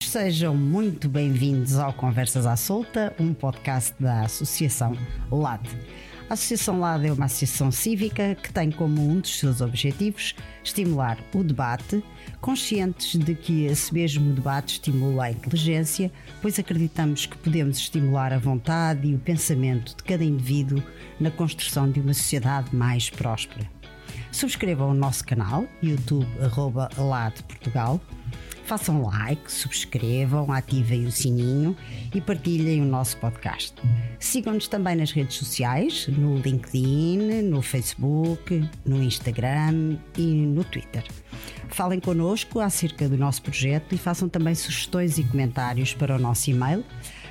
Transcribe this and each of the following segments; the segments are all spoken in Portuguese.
sejam muito bem-vindos ao Conversas à Solta, um podcast da Associação LAD. A Associação LAD é uma associação cívica que tem como um dos seus objetivos estimular o debate, conscientes de que esse mesmo debate estimula a inteligência, pois acreditamos que podemos estimular a vontade e o pensamento de cada indivíduo na construção de uma sociedade mais próspera. Subscrevam o nosso canal, YouTube @LADPortugal. Façam like, subscrevam, ativem o sininho e partilhem o nosso podcast. Sigam-nos também nas redes sociais, no LinkedIn, no Facebook, no Instagram e no Twitter. Falem connosco acerca do nosso projeto e façam também sugestões e comentários para o nosso e-mail,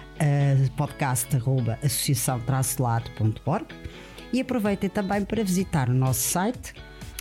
podcast@associação-lado.org, e aproveitem também para visitar o nosso site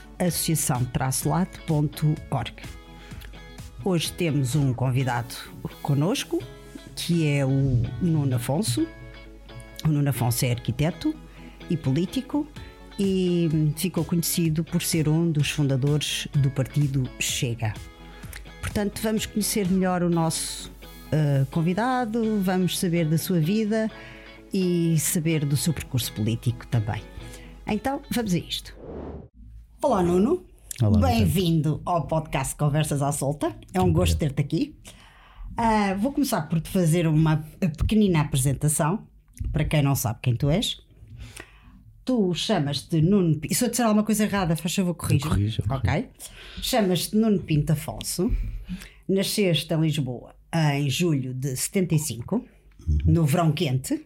associação-lado.org. Hoje temos um convidado connosco, que é o Nuno Afonso. O Nuno Afonso é arquiteto e político e ficou conhecido por ser um dos fundadores do partido Chega. Portanto, vamos conhecer melhor o nosso convidado, vamos saber da sua vida e saber do seu percurso político também. Então, vamos a isto. Olá, Nuno. Olá, bem-vindo ao podcast Conversas à Solta. É um gosto ter-te aqui. Vou começar por te fazer uma pequenina apresentação, para quem não sabe quem tu és. Tu chamas-te Nuno Pinto. Se eu disser alguma coisa errada, faz favor, corrija-me. Ok. Chamas-te Nuno Pinto Afonso. Nasceste em Lisboa em julho de 75, no verão quente.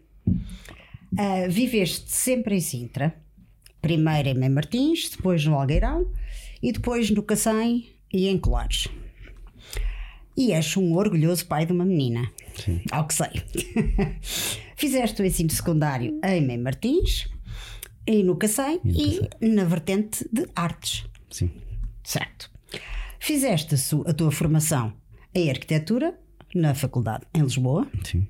Viveste sempre em Sintra, primeiro em Mem Martins, depois no Algueirão e depois no Cacém e em Colares. E és um orgulhoso pai de uma menina. Sim. Ao que sei. Fizeste o ensino secundário em Mem Martins e no Cacém e na vertente de artes. Sim. Certo. Fizeste a tua formação em arquitetura na faculdade em Lisboa. Sim.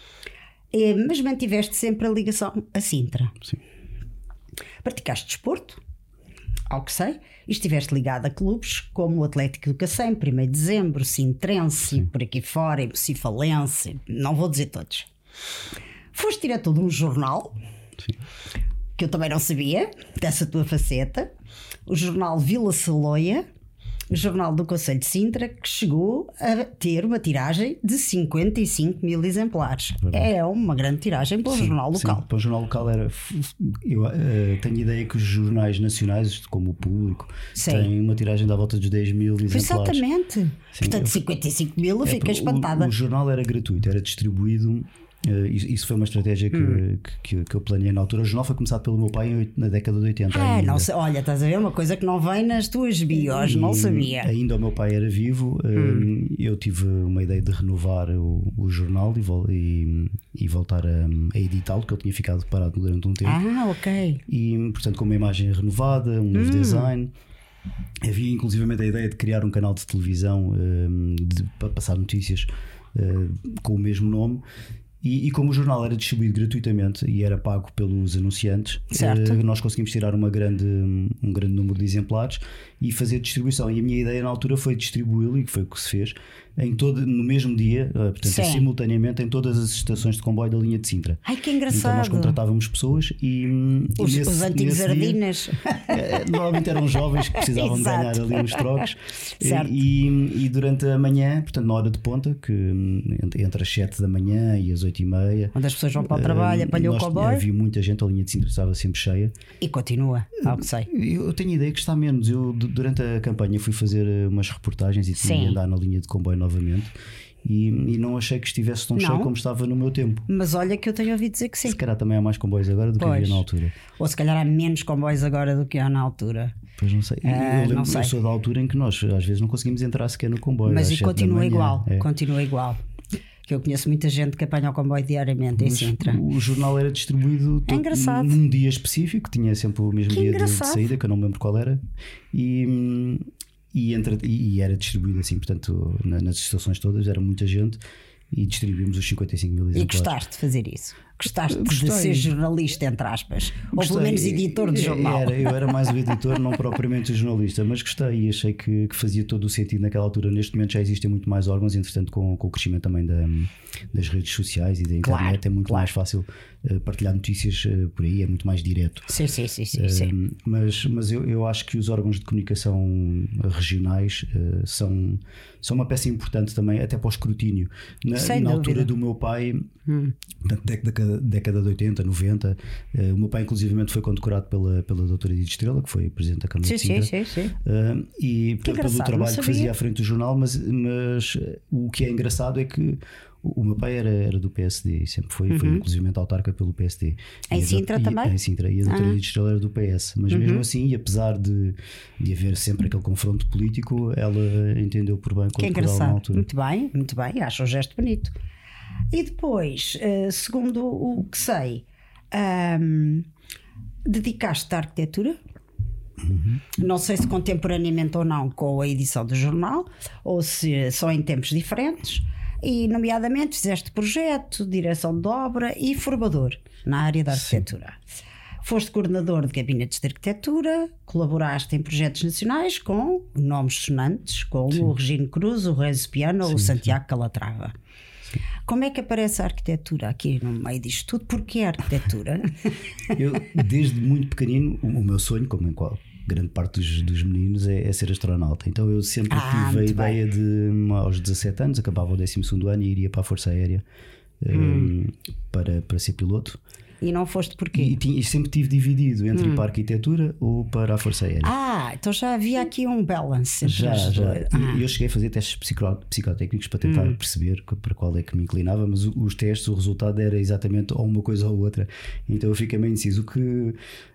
Mas mantiveste sempre a ligação a Sintra. Sim. Praticaste desporto, ao que sei, e estiveste ligado a clubes como o Atlético do Cacém, 1º de Dezembro, Sintrense, por aqui fora, Mocifalense, não vou dizer todos. Foste diretor de um jornal, Sim. que eu também não sabia, dessa tua faceta, o jornal Vila Saloia, o jornal do Concelho de Sintra, que chegou a ter uma tiragem de 55 mil exemplares. Verdade. É uma grande tiragem para o jornal local. Sim, para o jornal local era. Eu tenho ideia que os jornais nacionais, como o Público, têm uma tiragem da volta dos 10 mil exemplares. Exatamente. Sim, Portanto, 55 mil, eu fiquei espantada. O jornal era gratuito, era distribuído. Isso foi uma estratégia que eu planeei na altura. O jornal foi começado pelo meu pai na década de 80. Não sei, olha, estás a ver uma coisa que não vem nas tuas bios, não sabia. Ainda o meu pai era vivo. Eu tive uma ideia de renovar o jornal e voltar a editá-lo, que ele tinha ficado parado durante um tempo. Ok. E portanto, com uma imagem renovada, um novo design. Havia inclusivamente a ideia de criar um canal de televisão para passar notícias com o mesmo nome. E como o jornal era distribuído gratuitamente e era pago pelos anunciantes, nós conseguimos tirar um grande número de exemplares e fazer distribuição. E a minha ideia na altura foi distribuí-lo, e foi o que se fez, no mesmo dia, portanto, simultaneamente em todas as estações de comboio da linha de Sintra. Ai, que engraçado! Então nós contratávamos pessoas os antigos sardinas. Normalmente eram jovens que precisavam de ganhar ali uns trocos. Certo. E durante a manhã, portanto na hora de ponta, que entre as 7 da manhã e as 8h30, onde as pessoas vão para o trabalho, apanham o comboio. Havia muita gente, a linha de Sintra estava sempre cheia. E continua, ao que sei. Eu tenho a ideia que está menos. Eu durante a campanha fui fazer umas reportagens e tinha de andar na linha de comboio novamente. E não achei que estivesse tão cheio como estava no meu tempo. Mas olha que eu tenho ouvido dizer que sim. Se calhar também há mais comboios agora do que havia na altura. Ou se calhar há menos comboios agora do que há na altura. Pois não sei. Eu sou da altura em que nós às vezes não conseguimos entrar sequer no comboio. Mas e continua igual. Continua igual. Que eu conheço muita gente que apanha o comboio diariamente em Sintra. O jornal era distribuído num dia específico, tinha sempre o mesmo dia de saída, que eu não me lembro qual era. E era distribuído assim, portanto, nas estações todas era muita gente e distribuímos os 55 mil exemplares. E gostaste de fazer isso? Gostaste de ser jornalista, entre aspas? Ou pelo menos editor de jornal? Eu era mais o editor, não propriamente o jornalista, mas gostei e achei que fazia todo o sentido naquela altura. Neste momento já existem muito mais órgãos, entretanto, com o crescimento também das redes sociais e da internet, é muito mais fácil partilhar notícias por aí, é muito mais direto. Sim. Mas eu acho que os órgãos de comunicação regionais são uma peça importante também, até para o escrutínio. Na altura do meu pai, na década de 80, 90, o meu pai inclusivamente foi condecorado pela doutora Edith Estrela, que foi presidente da Câmara de Sintra. Sim. E pelo trabalho que fazia à frente do jornal, mas o que é engraçado é que o meu pai era do PSD e sempre foi inclusivamente autarca pelo PSD. Em Sintra também? Em Sintra. E a doutora Edith Estrela era do PS. Mas mesmo assim, e apesar de haver sempre aquele confronto político, ela entendeu por bem que é engraçado. Na altura. Muito bem, acho um gesto bonito. E depois, segundo o que sei, dedicaste-te à arquitetura? Não sei se contemporaneamente ou não com a edição do jornal, ou se só em tempos diferentes. E, nomeadamente, fizeste projeto, direção de obra e formador na área da arquitetura. Sim. Foste coordenador de gabinetes de arquitetura, colaboraste em projetos nacionais com nomes sonantes, como o Regino Cruz, o Renzo Piano ou o Santiago Calatrava. Sim. Como é que aparece a arquitetura aqui no meio disto tudo? Porquê a arquitetura? Eu, desde muito pequenino, o meu sonho, como em grande parte dos meninos, é ser astronauta. Então eu sempre tive a ideia de, aos 17 anos, acabava o 12º ano e iria para a Força Aérea para ser piloto. E não foste porquê? E sempre tive dividido entre ir para a arquitetura ou para a Força Aérea. Então já havia aqui um balance. Já. E eu cheguei a fazer testes psicotécnicos para tentar perceber para qual é que me inclinava, mas os testes, o resultado era exatamente ou uma coisa ou outra. Então eu fiquei meio indeciso. O que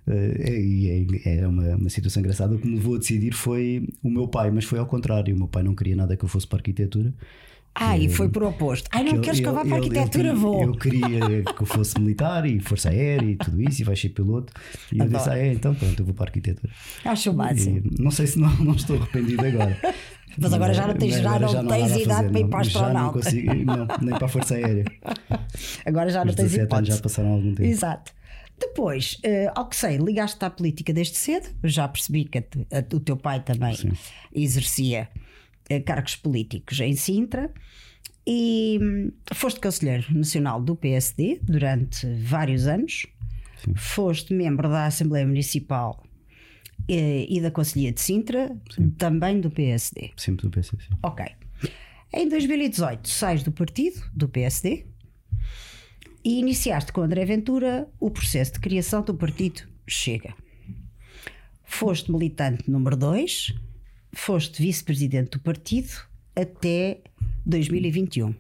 é uma situação engraçada. O que me levou a decidir foi o meu pai, mas foi ao contrário. O meu pai não queria nada que eu fosse para a arquitetura. E foi por oposto. Não queres que eu vá para a arquitetura? Vou. Eu queria que eu fosse militar e Força Aérea e tudo isso, e vais ser piloto. E eu disse: então pronto, eu vou para a arquitetura. Acho o máximo. Não sei se não estou arrependido agora. Mas agora já não tens idade para ir para a astronauta. Não consigo, nem para a Força Aérea. Agora já não tens hipótese. 17 anos já passaram algum tempo. Exato. Depois, ao que sei, ligaste-te à política desde cedo. Já percebi que o teu pai também exercia cargos políticos em Sintra e foste conselheiro nacional do PSD durante vários anos. Sim. Foste membro da Assembleia Municipal e da Conselhia de Sintra. Sim. Também do PSD. Sempre do PSD, sim. Ok. Em 2018 sais do partido, do PSD, e iniciaste com André Ventura o processo de criação do partido Chega. Foste militante número 2, foste vice-presidente do partido até 2021.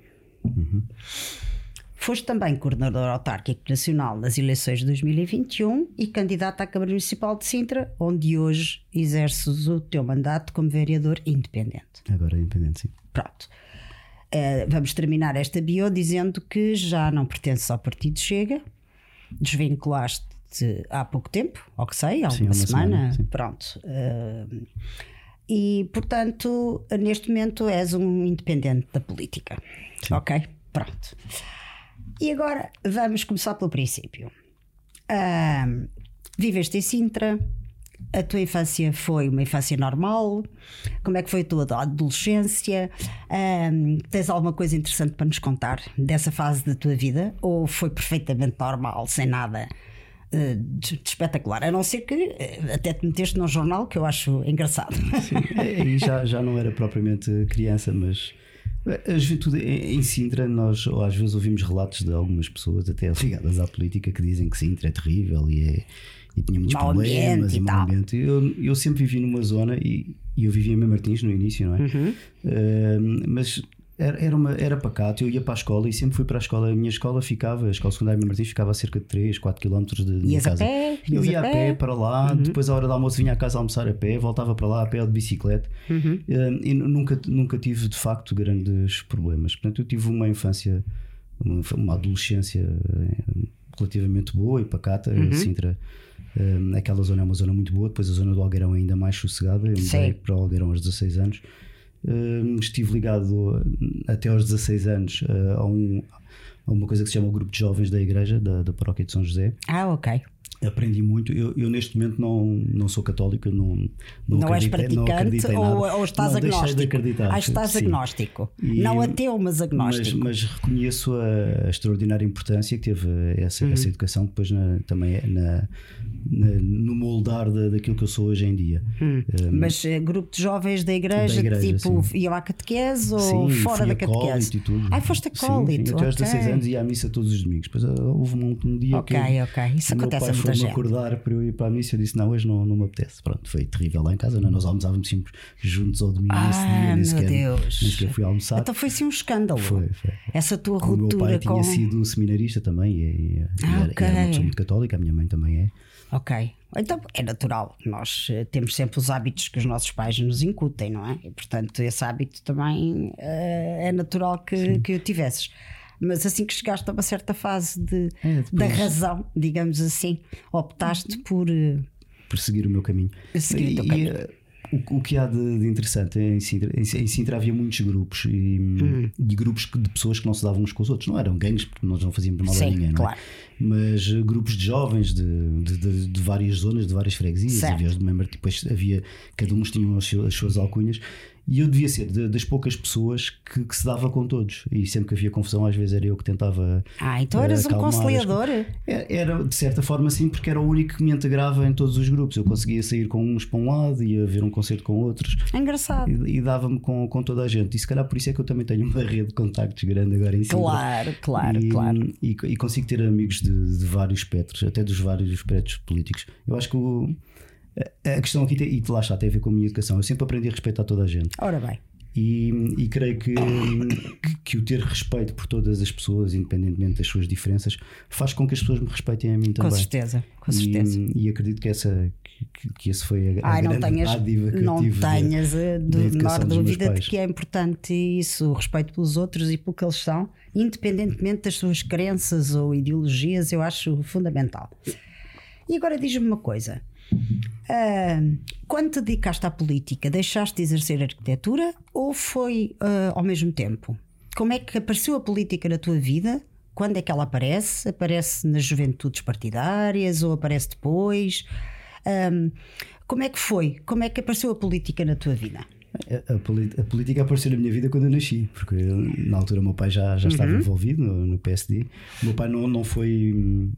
Foste também coordenador autárquico nacional nas eleições de 2021 e candidato à Câmara Municipal de Sintra, onde hoje exerces o teu mandato como vereador independente. Agora independente, sim. Pronto. Vamos terminar esta bio dizendo que já não pertences ao Partido Chega, desvinculaste há pouco tempo, ao que sei, há uma semana. Pronto. E, portanto, neste momento és um independente da política. Sim. Ok? Pronto. E agora vamos começar pelo princípio. Viveste em Sintra, a tua infância foi uma infância normal? Como é que foi a tua adolescência? Tens alguma coisa interessante para nos contar dessa fase da tua vida? Ou foi perfeitamente normal, sem nada de espetacular, a não ser que até te meteste num jornal, que eu acho engraçado. Sim, e já não era propriamente criança, mas a juventude em Sintra, nós às vezes ouvimos relatos de algumas pessoas até ligadas à política que dizem que Sintra é terrível e tinha muitos problemas e mau ambiente. Eu sempre vivi numa zona e eu vivia em Mem Martins no início, não é? Mas era pacato. Eu ia para a escola e sempre fui para a escola. A minha escola a escola secundária de Mem Martins ficava a cerca de 3, 4 km de minha casa. Eu ia a pé para lá, depois à hora do almoço vinha a casa almoçar a pé, voltava para lá a pé ou de bicicleta. E nunca tive de facto grandes problemas. Portanto, eu tive uma infância, uma adolescência relativamente boa e pacata. Sintra, aquela zona é uma zona muito boa. Depois a zona do Algueirão é ainda mais sossegada. Eu mudei para o Algueirão aos 16 anos. Estive ligado até aos 16 anos a uma coisa que se chama o Grupo de Jovens da Igreja, da Paróquia de São José. Ok. Aprendi muito. Eu neste momento não sou católico, não és praticante ou estás agnóstico? Deixei de acreditar. Estás agnóstico. Não ateu, mas agnóstico. Mas reconheço a extraordinária importância que teve essa educação depois também no moldar daquilo que eu sou hoje em dia. Mas grupo de jovens da igreja tipo, iam à catequese ou fora da catequese? E tudo. Foste acólito. Sim, até aos 16 anos ia à missa todos os domingos. Depois houve um dia que isso acontece a muita me acordar para eu ir para a missa. Eu disse: não, hoje não me apetece. Pronto, foi terrível lá em casa. Nós almoçávamos sempre juntos ao domingo. Nesse dia nem sequer fui almoçar. Então foi assim um escândalo. Foi. Essa tua ruptura. O meu pai tinha sido seminarista também e era uma pessoa muito católica. A minha mãe também é. Ok, então é natural. Nós temos sempre os hábitos que os nossos pais nos incutem, não é? E portanto esse hábito também é natural que o tivesses. Mas assim que chegaste a uma certa fase da razão, digamos assim, optaste por seguir o meu caminho. Seguir o teu caminho. O que há de interessante em Sintra havia muitos grupos e grupos de pessoas que não se davam uns com os outros. Não eram gangues, porque nós não fazíamos mal a ninguém, claro. Mas grupos de jovens de várias zonas, de várias freguesias. Havia do mesmo, depois havia, cada um tinha as suas alcunhas. E eu devia ser das poucas pessoas que se dava com todos. E sempre que havia confusão, às vezes era eu que tentava. Então eras um conciliador? Era de certa forma sim, porque era o único que me integrava em todos os grupos. Eu conseguia sair com uns para um lado, ia ver um concerto com outros. Engraçado. E dava-me com toda a gente. E se calhar por isso é que eu também tenho uma rede de contactos grande agora em cima. Claro. E consigo ter amigos de vários espectros, até dos vários espectros políticos. Eu acho que a questão aqui e lá está, tem a ver com a minha educação. Eu sempre aprendi a respeitar toda a gente. Ora bem. E creio que o ter respeito por todas as pessoas, independentemente das suas diferenças, faz com que as pessoas me respeitem a mim também. Com certeza. E acredito que esse foi a grande dádiva que eu tive. Não tenhas a menor dúvida de que é importante isso, o respeito pelos outros e pelo que eles são, independentemente das suas crenças ou ideologias, eu acho fundamental. E agora diz-me uma coisa. Quando te dedicaste à política, deixaste de exercer arquitetura ou foi ao mesmo tempo? Como é que apareceu a política na tua vida? Quando é que ela aparece? Aparece nas juventudes partidárias ou aparece depois? Como é que foi? Como é que apareceu a política na tua vida? A política apareceu na minha vida quando eu nasci, porque na altura o meu pai já estava envolvido no PSD. O meu pai não foi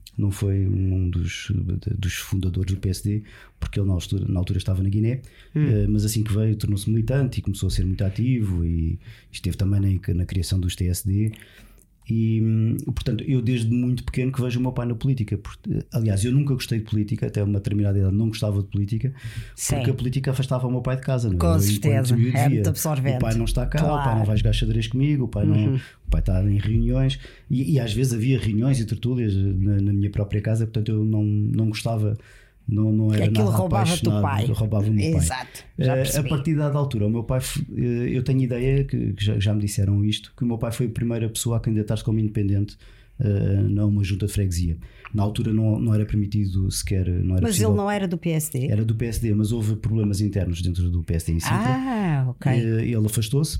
um dos fundadores do PSD, porque ele na altura estava na Guiné, mas assim que veio tornou-se militante e começou a ser muito ativo e esteve também na criação dos TSD. E portanto eu desde muito pequeno que vejo o meu pai na política. Aliás, eu nunca gostei de política, até uma determinada idade não gostava de política. Sim. Porque a política afastava o meu pai de casa, não é? Com certeza, é muito absorvente. O pai não está cá, claro. O pai não vai jogar xadrez comigo, o pai está em reuniões e às vezes havia reuniões e tertúlias na minha própria casa, portanto eu não gostava. Não era aquilo nada roubava-te o pai. Roubava o meu pai. Exato, já percebi. A partir da altura, o meu pai, eu tenho ideia que já me disseram isto, que o meu pai foi a primeira pessoa a candidatar-se como independente a uma junta de freguesia. Na altura não era permitido sequer. Mas possível. Ele não era do PSD? Era do PSD, mas houve problemas internos dentro do PSD em Sintra. Ok. Ele afastou-se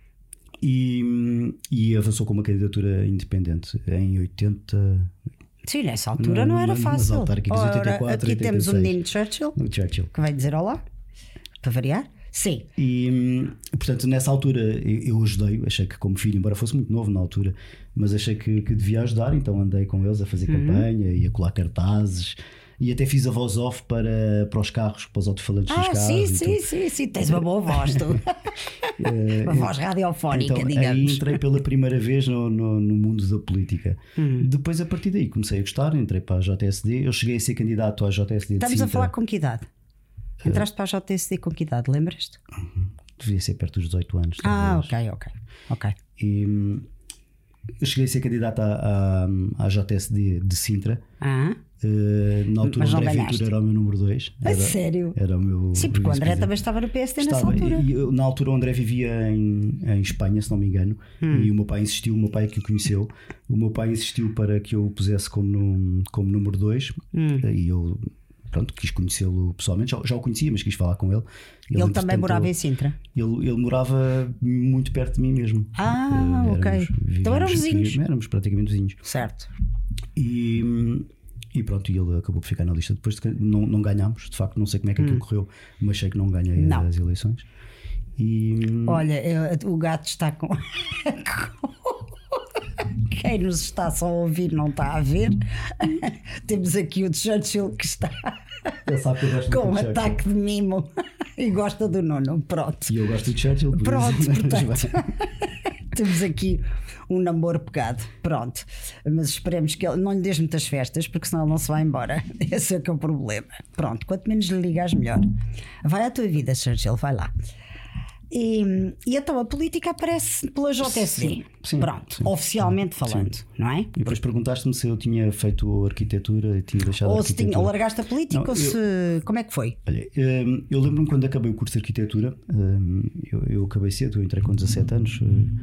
e avançou com uma candidatura independente em 80. Sim, nessa altura não era fácil. Ora, 84, aqui 86. Temos o menino Churchill que vai dizer olá, para variar. Sim. E portanto, nessa altura eu ajudei, achei que como filho, embora fosse muito novo na altura, mas achei que devia ajudar, então andei com eles a fazer campanha e a colar cartazes. E até fiz a voz off para os carros, para os alto-falantes dos carros. Sim, tens uma boa voz, tu. Uma voz radiofónica, então, digamos. Aí entrei pela primeira vez no mundo da política. Depois, a partir daí, comecei a gostar, entrei para a JSD. Eu cheguei a ser candidato à JSD de Sintra. Estamos a falar com que idade? Entraste para a JSD com que idade, lembras-te? Devia ser perto dos 18 anos. Talvez. Ok. E eu cheguei a ser candidato à JSD de Sintra. Na altura o André Ventura era o meu número 2. Sério? Era o meu. Sim, porque o André também estava no PSD nessa altura. Na altura o André vivia em Espanha, se não me engano, e o meu pai insistiu, o meu pai é que o conheceu. O meu pai insistiu para que eu o pusesse como número 2 e eu pronto, quis conhecê-lo pessoalmente, já o conhecia, mas quis falar com ele. Ele também morava em Sintra? Ele morava muito perto de mim mesmo. Ok. Então eram vizinhos. Éramos praticamente vizinhos. Certo. E pronto, e ele acabou por ficar na lista. Depois não ganhámos, de facto, não sei como é que aquilo correu, mas sei que não ganhei as eleições. Olha, o gato está com. Quem nos está só a ouvir não está a ver. Temos aqui o Churchill que está com um ataque de mimo e gosta do Nuno. Pronto. E eu gosto do Churchill. Pronto, portanto. Temos aqui um namoro pegado. Pronto. Mas esperemos que ele não lhe dê muitas festas, porque senão ele não se vai embora. Esse é que é o problema. Pronto, quanto menos lhe ligas, melhor. Vai à tua vida, Churchill, vai lá. E então a política aparece pela JSD. Sim, pronto, oficialmente falando, não é? E depois perguntaste-me se eu tinha feito arquitetura e tinha deixado ou a arquitetura. Ou largaste a política, não, ou se. Como é que foi? Olha, eu lembro-me quando acabei o curso de arquitetura, eu acabei cedo, eu entrei com 17 anos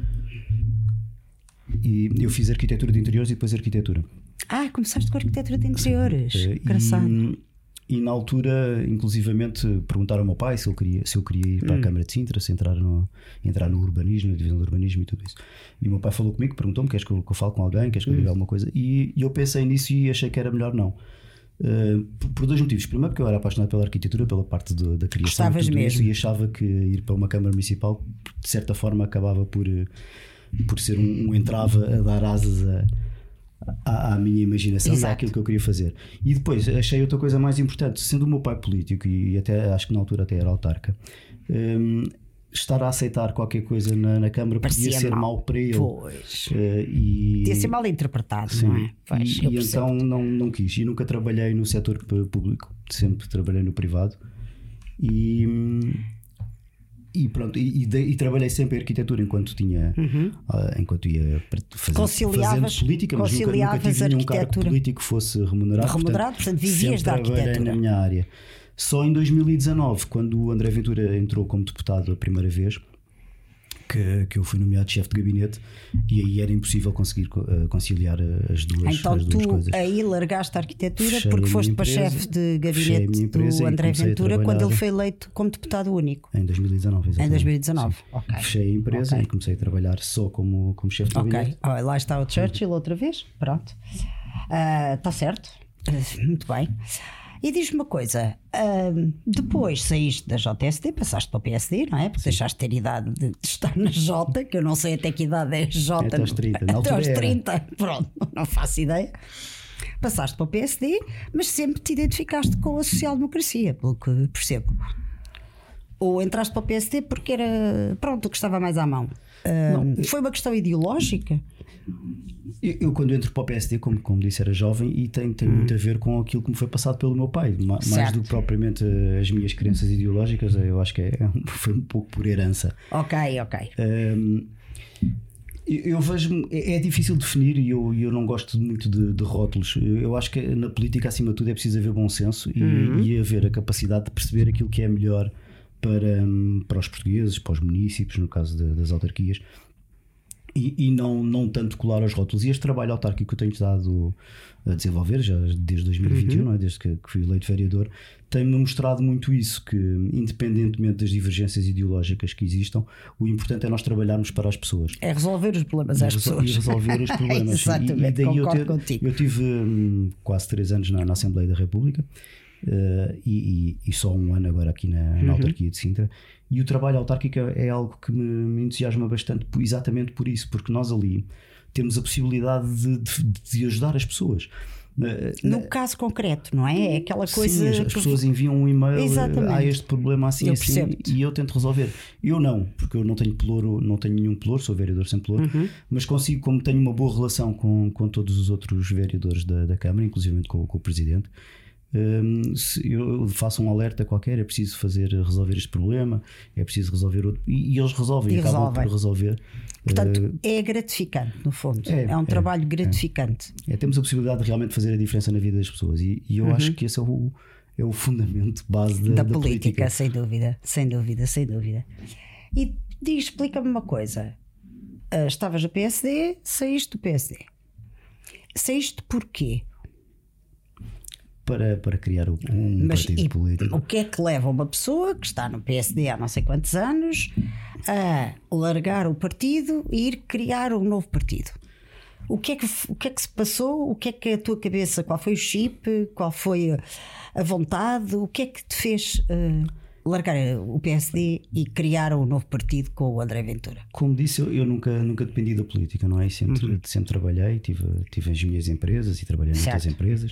e eu fiz arquitetura de interiores e depois arquitetura. Começaste com arquitetura de interiores. Engraçado. E na altura, inclusivamente, perguntaram ao meu pai se eu queria ir para a Câmara de Sintra, se entrar no urbanismo, na divisão do urbanismo e tudo isso. E o meu pai falou comigo, perguntou-me: queres que eu fale com alguém, queres que eu diga alguma coisa? E eu pensei nisso e achei que era melhor não. Por dois motivos. Primeiro, porque eu era apaixonado pela arquitetura, pela parte da criação. Gostavas tudo mesmo. Isso, e achava que ir para uma Câmara Municipal, de certa forma, acabava por ser um entrave a dar asas à minha imaginação. Exato. E àquilo que eu queria fazer. E depois achei outra coisa mais importante, sendo o meu pai político e até acho que na altura até era autarca, estar a aceitar qualquer coisa na Câmara podia ser mau para ele. Pois. Podia ser mal interpretado. Sim. Não é? Pois, e então não quis. E nunca trabalhei no setor público, sempre trabalhei no privado. E pronto, e trabalhei sempre em arquitetura enquanto ia fazendo política, mas nunca tive nenhum cargo político que fosse remunerado. Portanto vivias da arquitetura. Trabalhei na minha área. Só em 2019, quando o André Ventura entrou como deputado a primeira vez, que eu fui nomeado chefe de gabinete, e aí era impossível conseguir conciliar as duas coisas. Então tu aí largaste a arquitetura, fechei porque foste para chefe de gabinete do André Ventura quando ele foi eleito como deputado único. Em 2019, exatamente. Em 2019, ok. Fechei a empresa e comecei a trabalhar só como chefe de gabinete. Ok, lá está o Churchill outra vez, pronto. Está certo, muito bem. E diz-me uma coisa, depois saíste da JSD, passaste para o PSD, não é? Porque deixaste de ter idade de estar na J, que eu não sei até que idade é J. Até aos 30, até aos 30, pronto, não faço ideia. Passaste para o PSD, mas sempre te identificaste com a social-democracia, pelo que percebo. Ou entraste para o PSD porque era, pronto, o que estava mais à mão. Foi uma questão ideológica? Eu quando entro para o PSD, como disse, era jovem e tem muito a ver com aquilo que me foi passado pelo meu pai, mais do que propriamente as minhas crenças ideológicas. Eu acho que foi um pouco por herança. Ok. Eu vejo, é difícil definir e eu não gosto muito de rótulos. Eu acho que na política, acima de tudo, é preciso haver bom senso e haver a capacidade de perceber aquilo que é melhor para os portugueses, para os municípios, no caso das autarquias. E não tanto colar aos rótulos. E este trabalho autárquico que eu tenho estado a desenvolver já desde 2021, não é? Desde que fui eleito vereador, tem-me mostrado muito isso, que independentemente das divergências ideológicas que existam, o importante é nós trabalharmos para as pessoas. É resolver os problemas às pessoas. E resolver os problemas. Exatamente, concordo contigo. Eu tive quase 3 anos na Assembleia da República e só um ano agora aqui na autarquia de Sintra. E o trabalho autárquico é algo que me entusiasma bastante, exatamente por isso, porque nós ali temos a possibilidade de ajudar as pessoas. No caso concreto, não é? É aquela coisa. Sim, as pessoas enviam um e-mail, há este problema assim, e eu tento resolver. Eu não, porque eu não tenho pelouro, não tenho nenhum pelouro, sou vereador sem pelouro, mas consigo, como tenho uma boa relação com todos os outros vereadores da Câmara, inclusive com o Presidente. Se eu faço um alerta qualquer, é preciso resolver este problema, é preciso resolver outro, e eles resolvem, acabam por resolver. Portanto, é gratificante, no fundo. É um trabalho gratificante. Temos a possibilidade de realmente fazer a diferença na vida das pessoas, e eu acho que esse é o fundamento base da política. Sem dúvida. E explica-me uma coisa: estavas no PSD, saíste do PSD. Saíste porquê? para criar partido político. O que é que leva uma pessoa que está no PSD há não sei quantos anos a largar o partido e ir criar um novo partido? O que é que se passou? O que é que a tua cabeça? Qual foi o chip? Qual foi a vontade? O que é que te fez largar o PSD e criar um novo partido com o André Ventura? Como disse, eu nunca dependi da política, não é? Sempre trabalhei, tive as minhas empresas e trabalhei em muitas empresas,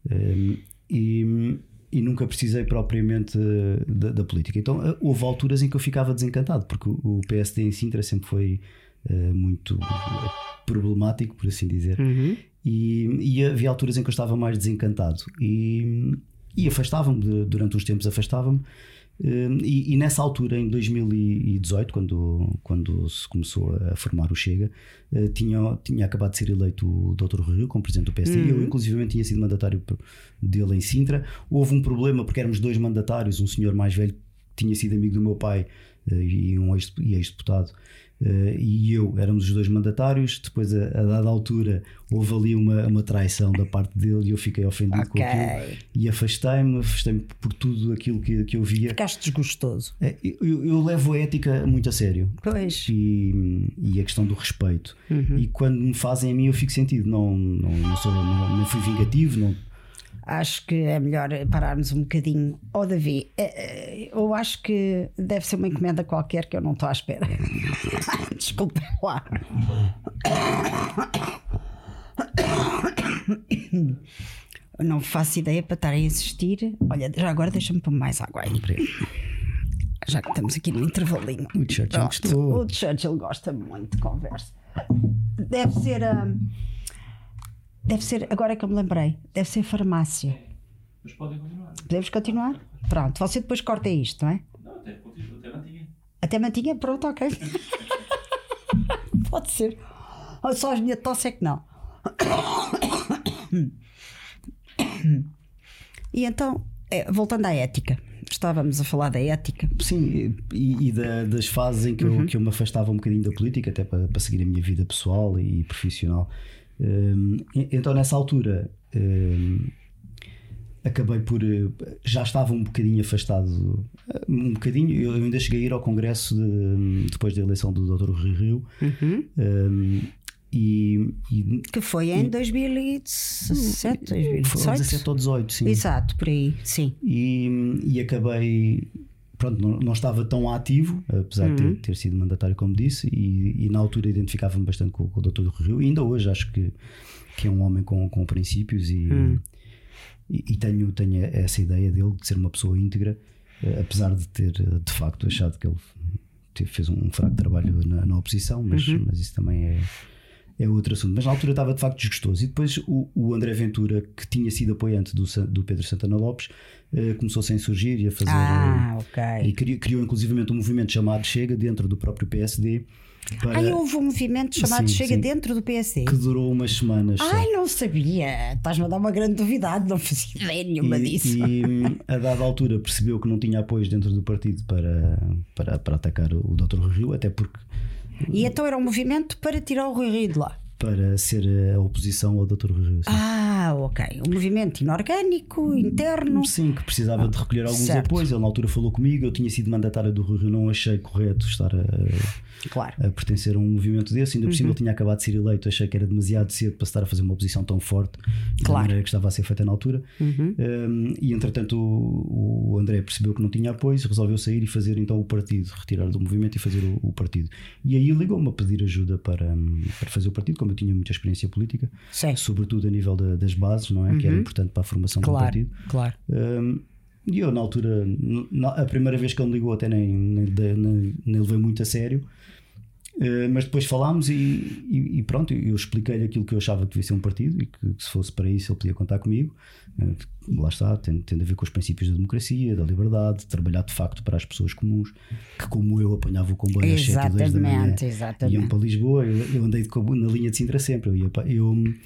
e nunca precisei propriamente da política. Então houve alturas em que eu ficava desencantado, porque o PSD em Sintra sempre foi muito problemático, por assim dizer, e havia alturas em que eu estava mais desencantado e afastava-me, durante uns tempos afastava-me. E nessa altura, em 2018, quando se começou a formar o Chega, tinha acabado de ser eleito o Dr. Rui Rio como presidente do PSD. Eu inclusivamente tinha sido mandatário dele em Sintra. Houve um problema porque éramos dois mandatários, um senhor mais velho que tinha sido amigo do meu pai e um ex-deputado, e eu éramos os dois mandatários. Depois, a dada altura, houve ali uma traição da parte dele e eu fiquei ofendido com aquilo e afastei-me por tudo aquilo que eu via. Ficaste desgostoso. Eu levo a ética muito a sério. Pois. E a questão do respeito. E quando me fazem a mim, eu fico sentido. Não fui vingativo, não. Acho que é melhor pararmos um bocadinho. Davi, eu acho que deve ser uma encomenda qualquer que eu não estou à espera. Desculpa lá. Eu não faço ideia para estar a insistir. Olha, já agora deixa-me pôr mais água aí. Já que estamos aqui no intervalinho. O Churchill gostou. O Churchill gosta muito de conversa. Deve ser, agora é que eu me lembrei, deve ser farmácia. Mas podem continuar. Podemos continuar? Pronto, você depois corta isto, não é? Não, até mantinha. Até mantinha? Pronto, ok. Pode ser. Só a minha tosse é que não. E então, voltando à ética. Estávamos a falar da ética. Sim, e das fases em que eu me afastava um bocadinho da política, até para seguir a minha vida pessoal e profissional. Então nessa altura acabei por já estava um bocadinho afastado, eu ainda cheguei a ir ao congresso depois da eleição do Dr. Rui Rio, que foi em 2017, 2018? Foi 17 ou 18, sim. Exato, por aí, sim. E acabei, pronto, não estava tão ativo, apesar de ter sido mandatário, como disse, e na altura identificava-me bastante com o Dr. Rio, e ainda hoje acho que é um homem com princípios e tenho essa ideia dele de ser uma pessoa íntegra, apesar de ter de facto achado que ele fez um fraco trabalho na oposição, mas isso também é outro assunto. Mas na altura estava de facto desgostoso. E depois o André Ventura, que tinha sido apoiante do Pedro Santana Lopes, começou-se a insurgir e a fazer. E criou inclusivamente um movimento chamado Chega dentro do próprio PSD. Houve um movimento chamado Chega dentro do PSD que durou umas semanas. Não sabia. Estás-me a dar uma grande novidade, não fazia ideia nenhuma disso. E a dada altura percebeu que não tinha apoios dentro do partido para atacar o Dr. Rui Rio, até porque. E então era um movimento para tirar o Rui Rio de lá? Para ser a oposição ao Dr. Rui Rio. Ok. Um movimento inorgânico, interno. Sim, que precisava de recolher alguns apoios. Ele na altura falou comigo, eu tinha sido mandatário do Rui Rio, não achei correto estar a pertencer a um movimento desse. Ainda por cima ele tinha acabado de ser eleito, achei que era demasiado cedo para estar a fazer uma oposição tão forte da maneira que estava a ser feita na altura. E entretanto o André percebeu que não tinha apoios, resolveu sair e fazer então o partido, retirar do movimento e fazer o partido. E aí ligou-me a pedir ajuda para fazer o partido, como eu tinha muita experiência política, sobretudo a nível das bases, não é? Que era importante para a formação do partido. Claro. E eu na altura, a primeira vez que ele me ligou até nem levei muito a sério, mas depois falámos e pronto, eu expliquei-lhe aquilo que eu achava que devia ser um partido e que se fosse para isso ele podia contar comigo. Lá está, tem a ver com os princípios da democracia, da liberdade, de trabalhar de facto para as pessoas comuns, que como eu apanhava o comboio às 7h02 da manhã, iam para Lisboa. Eu andei na linha de Sintra sempre,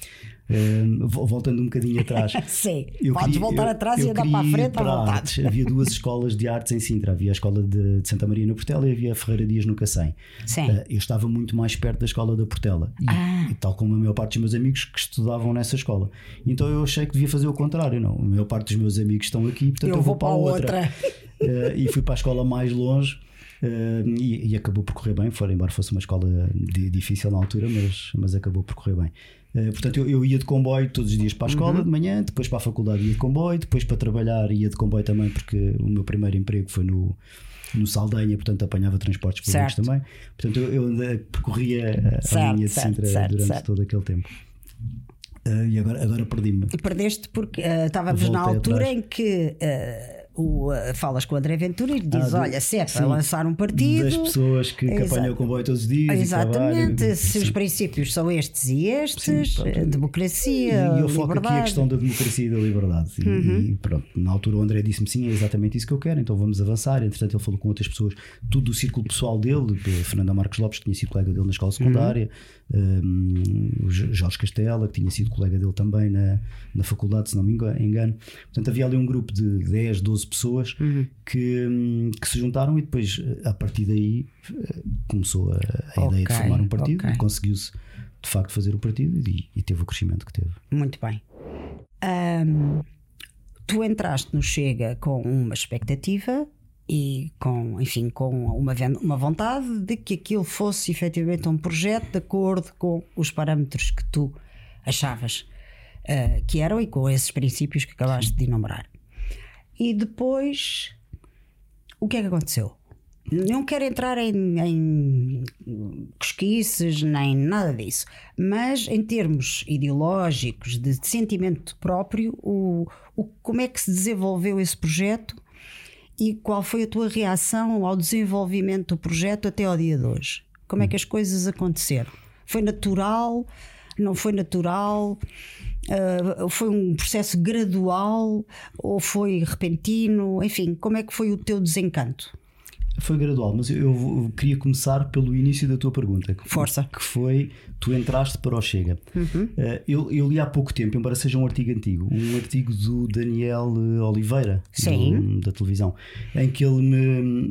Voltando um bocadinho atrás. Sim, podes voltar atrás e andar para a frente à vontade. Havia 2 escolas de artes em Sintra. Havia a escola de Santa Maria na Portela e havia a Ferreira Dias no Cacém. Eu estava muito mais perto da escola da Portela e tal como a maior parte dos meus amigos que estudavam nessa escola. Então eu achei que devia fazer o contrário. Não, a maior parte dos meus amigos estão aqui, portanto eu vou para a outra. E fui para a escola mais longe. E acabou por correr bem, embora fosse uma escola difícil na altura, mas acabou por correr bem. Portanto, eu ia de comboio todos os dias para a escola de manhã, depois para a faculdade ia de comboio, depois para trabalhar ia de comboio também, porque o meu primeiro emprego foi no Saldanha, portanto apanhava transportes públicos também. Portanto, eu percorria a linha de Sintra durante todo aquele tempo. E agora perdi-me. E perdeste porque estávamos na altura atrás. Em que falas com o André Ventura e diz: olha, se é para lançar um partido, das pessoas que apanham o comboio todos os dias. Exatamente, se os princípios são estes e estes, democracia, e eu foco aqui a questão da democracia e da liberdade. E pronto, na altura o André disse-me: sim, é exatamente isso que eu quero, então vamos avançar. Entretanto, ele falou com outras pessoas, tudo do círculo pessoal dele, Fernanda Marques Lopes, que tinha sido colega dele na escola secundária, o Jorge Castela, que tinha sido colega dele também na faculdade, se não me engano. Portanto, havia ali um grupo de 10, 12 pessoas que se juntaram e depois a partir daí começou a ideia de formar um partido e conseguiu-se de facto fazer o partido e teve o crescimento que teve. Muito bem. Tu entraste no Chega com uma expectativa e com uma vontade de que aquilo fosse efetivamente um projeto de acordo com os parâmetros que tu achavas que eram e com esses princípios que acabaste de enumerar. E depois, o que é que aconteceu? Não quero entrar em cosquices nem nada disso, mas em termos ideológicos, de sentimento próprio, como é que se desenvolveu esse projeto e qual foi a tua reação ao desenvolvimento do projeto até ao dia de hoje? Como é que as coisas aconteceram? Foi natural? Não foi natural? Foi um processo gradual ou foi repentino? Enfim, como é que foi o teu desencanto? Foi gradual, mas eu queria começar pelo início da tua pergunta. Força. Que foi, tu entraste para o Chega. Eu li há pouco tempo, embora seja um artigo antigo, um artigo do Daniel Oliveira, da televisão, em que ele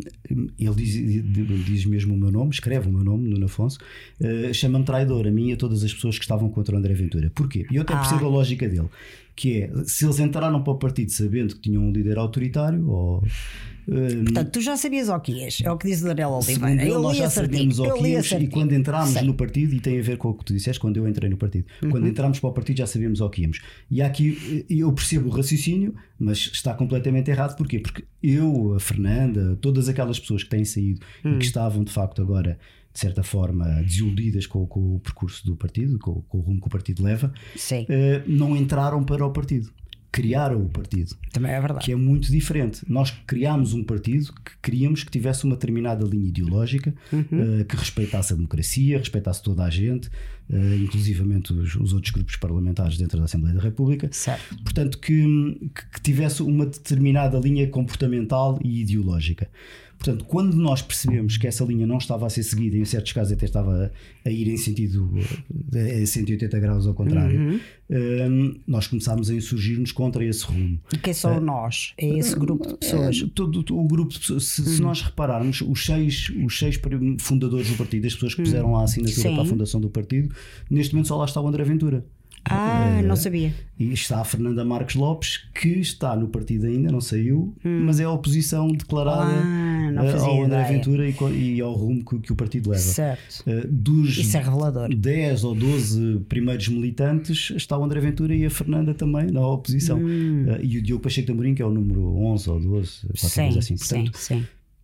diz mesmo o meu nome, escreve o meu nome, Nuno Afonso, chama-me traidor, a mim e a todas as pessoas que estavam contra o André Ventura. Porquê? E eu até percebo a lógica dele, que é, se eles entraram para o partido sabendo que tinham um líder autoritário ou... Portanto, tu já sabias o que ias, é o que diz o Daniel Oliveira. Nós já sabíamos o que íamos, e quando entrámos no partido, e tem a ver com o que tu disseste, quando eu entrei no partido, quando entrámos para o partido já sabíamos o que íamos. E aqui eu percebo o raciocínio, mas está completamente errado. Porquê? Porque eu, a Fernanda, todas aquelas pessoas que têm saído e que estavam de facto agora de certa forma desiludidas com o percurso do partido, com o rumo que o partido leva, não entraram para o partido. Criaram o partido. Também é verdade. Que é muito diferente. Nós criámos um partido que queríamos que tivesse uma determinada linha ideológica, que respeitasse a democracia, respeitasse toda a gente, inclusivamente os outros grupos parlamentares dentro da Assembleia da República. Certo. Portanto, que tivesse uma determinada linha comportamental e ideológica. Portanto, quando nós percebemos que essa linha não estava a ser seguida, em certos casos até estava a ir em sentido a 180 graus ao contrário, nós começámos a insurgir-nos contra esse rumo. E quem são nós? É esse grupo de pessoas? Todo o grupo de pessoas. Se nós repararmos, os seis fundadores do partido, as pessoas que puseram lá a assinatura para a fundação do partido, neste momento só lá está o André Ventura. Não sabia. E está a Fernanda Marques Lopes, que está no partido ainda, não saiu, mas é a oposição declarada ao André Ventura e ao rumo que o partido leva. Certo. Isso é revelador. 10 ou 12 primeiros militantes está o André Ventura e a Fernanda também na oposição. E o Diogo Pacheco de Amorim, que é o número 11 ou 12, qualquer coisa assim. Portanto, sim.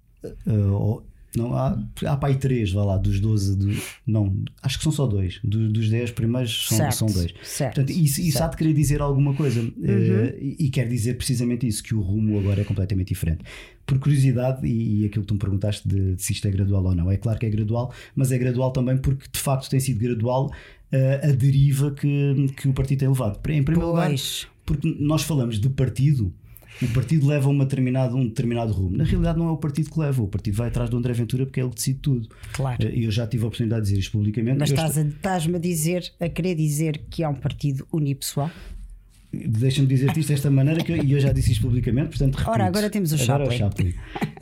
Não, há para aí 3, vá lá, dos 12, não, acho que são só 2, dos 10 primeiros são 2. Portanto, isso há de querer dizer alguma coisa, e quer dizer precisamente isso, que o rumo agora é completamente diferente. Por curiosidade, e aquilo que tu me perguntaste de se isto é gradual ou não, é claro que é gradual, mas é gradual também porque de facto tem sido gradual a deriva que o partido tem levado. Em primeiro lugar, porque nós falamos de partido. o partido leva um determinado rumo. Na realidade não é o partido que leva, o partido vai atrás do André Ventura porque é ele que decide tudo. Claro. Eu já tive a oportunidade de dizer isto publicamente. Mas estás-me a querer dizer que é um partido unipessoal? Deixa-me dizer-te isto desta maneira e eu já disse isto publicamente, portanto repito. Ora, agora temos o Chaplin.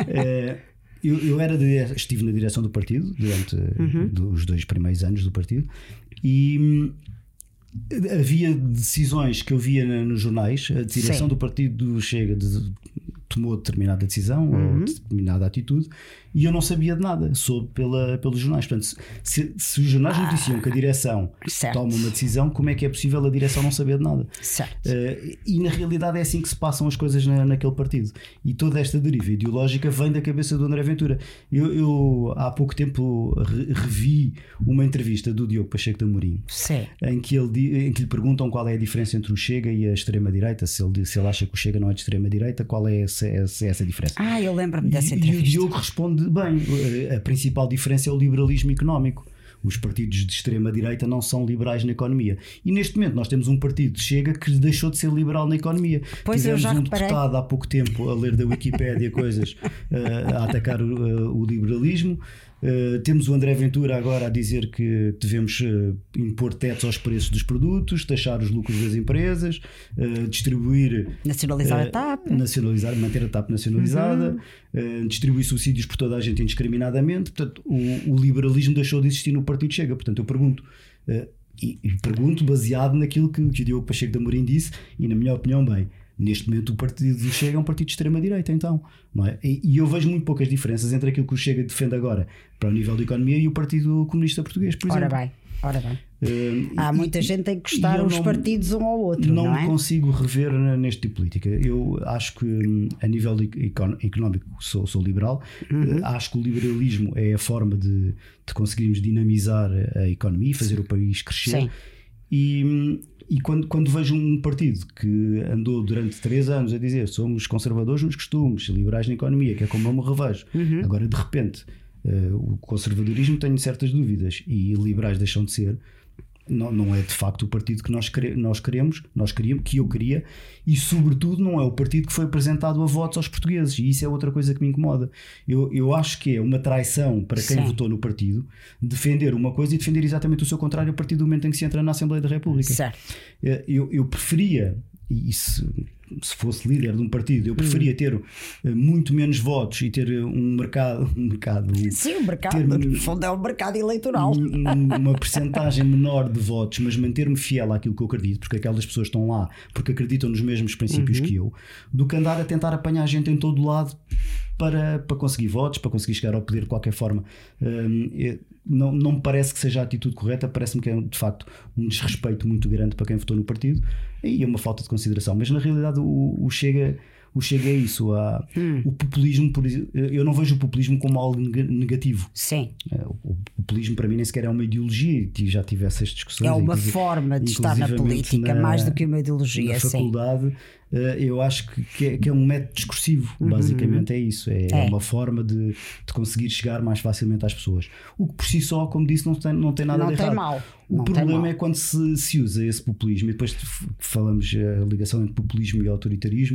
Estive na direção do partido durante os 2 primeiros anos do partido e havia decisões que eu via nos jornais. A direção do partido do Chega tomou determinada decisão ou determinada atitude e eu não sabia de nada, soube pelos jornais. Portanto, se os jornais noticiam que a direção toma uma decisão, como é que é possível a direção não saber de nada? E na realidade é assim que se passam as coisas naquele partido. E toda esta deriva ideológica vem da cabeça do André Ventura. Eu há pouco tempo revi uma entrevista do Diogo Pacheco de Amorim, em que lhe perguntam qual é a diferença entre o Chega e a extrema-direita, se ele acha que o Chega não é de extrema-direita, qual é essa diferença? Eu lembro-me dessa entrevista. E o Diogo responde bem: a principal diferença é o liberalismo económico. Os partidos de extrema-direita não são liberais na economia. E neste momento nós temos um partido de Chega que deixou de ser liberal na economia. Tivemos um deputado há pouco tempo a ler da Wikipédia coisas a atacar o liberalismo. Temos o André Ventura agora a dizer que devemos impor tetos aos preços dos produtos, taxar os lucros das empresas, distribuir, nacionalizar a TAP, manter a TAP nacionalizada, distribuir subsídios por toda a gente indiscriminadamente. Portanto, o liberalismo deixou de existir no Partido Chega. Portanto, eu pergunto, pergunto baseado naquilo que o Diogo Pacheco de Amorim disse, e na minha opinião, neste momento o partido do Chega é um partido de extrema-direita, então, não é? E eu vejo muito poucas diferenças entre aquilo que o Chega defende agora para o nível da economia e o Partido Comunista Português, por exemplo. Ora bem. Há muita gente a gostar os partidos um ao outro, não é? Não consigo rever neste tipo de política. Eu acho que a nível económico sou liberal. Acho que o liberalismo é a forma de conseguirmos dinamizar a economia e fazer o país crescer. Sim. E quando vejo um partido que andou durante 3 anos a dizer somos conservadores nos costumes, liberais na economia, que é como eu me revejo, agora de repente o conservadorismo tenho certas dúvidas e liberais deixam de ser, não é de facto o partido que que eu queria, e sobretudo não é o partido que foi apresentado a votos aos portugueses, e isso é outra coisa que me incomoda. Eu acho que é uma traição para quem votou no partido defender uma coisa e defender exatamente o seu contrário a partir do momento em que se entra na Assembleia da República. Certo. Eu preferia, e se fosse líder de um partido, eu preferia ter muito menos votos e ter um mercado. Sim, o mercado, no fundo é um mercado eleitoral. Uma percentagem menor de votos, mas manter-me fiel àquilo que eu acredito, porque aquelas pessoas estão lá porque acreditam nos mesmos princípios que eu, do que andar a tentar apanhar gente em todo o lado para conseguir votos, para conseguir chegar ao poder de qualquer forma. Não me parece que seja a atitude correta, parece-me que é de facto um desrespeito muito grande para quem votou no partido e é uma falta de consideração. Mas na realidade o Chega é isso. O populismo, eu não vejo o populismo como algo negativo. Sim. O populismo para mim nem sequer é uma ideologia, e já tive essas discussões. É uma forma de estar na política, mais do que uma ideologia. Na faculdade, eu acho que é um método discursivo, basicamente é isso. É uma forma de conseguir chegar mais facilmente às pessoas. O que por si só, como disse, não tem nada de errado. Tem mal. O problema é quando se usa esse populismo, e depois falamos a ligação entre populismo e autoritarismo.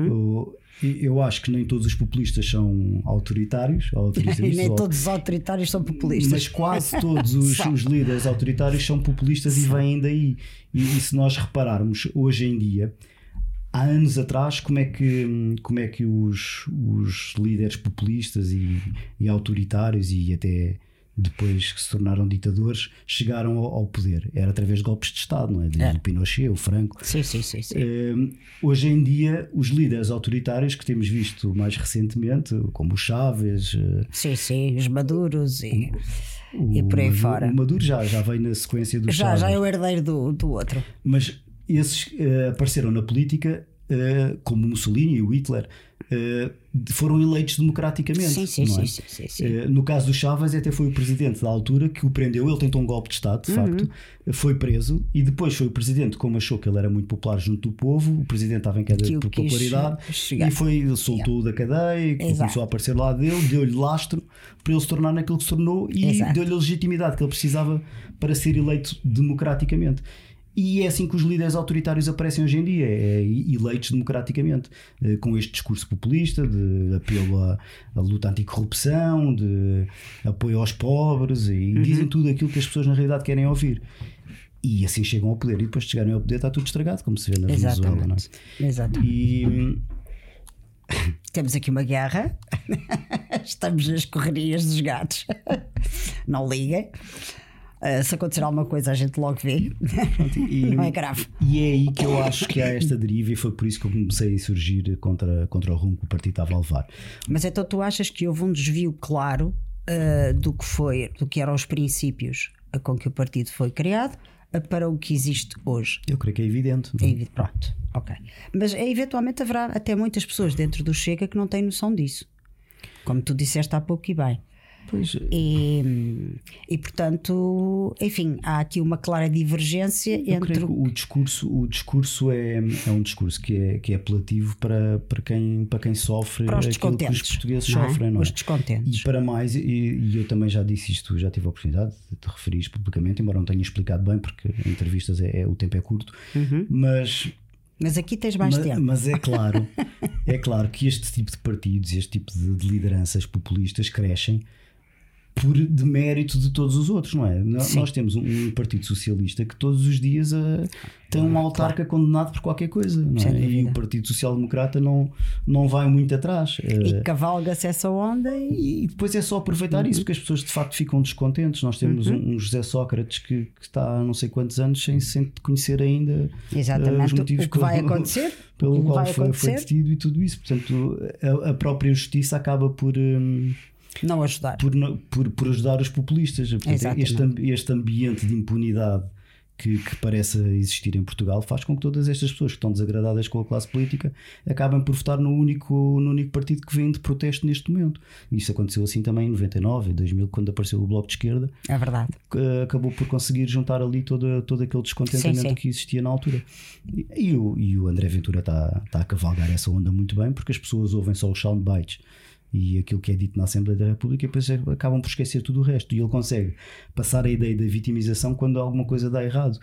Eu acho que nem todos os populistas são autoritários. E nem todos os autoritários são populistas. Mas quase todos os líderes autoritários são populistas e vêm daí. E se nós repararmos hoje em dia, há anos atrás, como é que os líderes populistas e autoritários e até depois que se tornaram ditadores chegaram ao poder? Era através de golpes de Estado, não é? Do Pinochet, o Franco. Sim. Hoje em dia, os líderes autoritários que temos visto mais recentemente, como o Chávez, os Maduros e por aí fora. O Maduro já veio na sequência do Chávez. Já é o herdeiro do outro. Mas esses apareceram na política como o Mussolini e o Hitler, foram eleitos democraticamente. Sim. No caso do Chávez, até foi o presidente da altura que o prendeu. Ele tentou um golpe de Estado, de facto, foi preso, e depois foi o presidente, como achou que ele era muito popular junto do povo, o presidente estava em queda por popularidade, e soltou-o da cadeia, começou a aparecer lá dele, deu-lhe lastro para ele se tornar naquilo que se tornou, e deu-lhe a legitimidade que ele precisava para ser eleito democraticamente. E é assim que os líderes autoritários aparecem hoje em dia, eleitos democraticamente, com este discurso populista de apelo à luta anticorrupção, de apoio aos pobres, e dizem tudo aquilo que as pessoas na realidade querem ouvir. E assim chegam ao poder, e depois de chegarem ao poder está tudo estragado, como se vê na Venezuela, não é? Exato. E temos aqui uma guerra. Estamos nas correrias dos gatos. Não liguem. Se acontecer alguma coisa a gente logo vê. Não é grave. E é aí que eu acho que há esta deriva, e foi por isso que eu comecei a surgir contra o rumo que o partido estava a levar. Mas então tu achas que houve um desvio claro do que eram os princípios com que o partido foi criado para o que existe hoje? Eu creio que é evidente. É evidente. Pronto, ok. Mas eventualmente haverá até muitas pessoas dentro do Chega que não têm noção disso, como tu disseste há pouco e bem. Pois. E portanto, enfim, há aqui uma clara divergência entre o discurso é um discurso que é apelativo para quem sofre para os aquilo que os portugueses sofrem, não é? Os descontentes. E para mais, e eu também já disse isto, já tive a oportunidade de te referir isto publicamente, embora não tenha explicado bem, porque em entrevistas o tempo é curto, mas aqui tens mais tempo. Mas é claro que este tipo de partidos, este tipo de lideranças populistas crescem por demérito de todos os outros, não é? Nós temos um partido socialista que todos os dias tem um autarca condenado por qualquer coisa, não é? E o Partido Social Democrata não vai muito atrás. E cavalga-se essa onda e depois é só aproveitar isso, porque as pessoas de facto ficam descontentes. Nós temos um José Sócrates que está há não sei quantos anos sem conhecer ainda os motivos o que vai acontecer, pelo qual foi detido e tudo isso. Portanto, a própria justiça acaba por não ajudar. Por ajudar os populistas. Portanto, este ambiente de impunidade que parece existir em Portugal faz com que todas estas pessoas que estão desagradadas com a classe política acabem por votar no único partido que vem de protesto neste momento. Isso aconteceu assim também em 99 e 2000, quando apareceu o Bloco de Esquerda. É verdade. Acabou por conseguir juntar ali todo aquele descontentamento que existia na altura. E o André Ventura está a cavalgar essa onda muito bem, porque as pessoas ouvem só os soundbites e aquilo que é dito na Assembleia da República, e depois acabam por esquecer tudo o resto. E ele consegue passar a ideia da vitimização quando alguma coisa dá errado.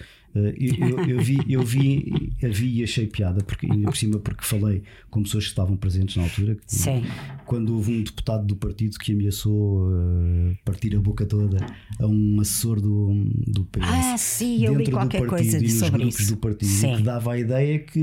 Eu vi e achei piada, porque ainda por cima, porque falei com pessoas que estavam presentes na altura. Quando houve um deputado do partido que ameaçou partir a boca toda a um assessor do PS. Sim, eu li qualquer coisa sobre isso. Do partido, que dava a ideia que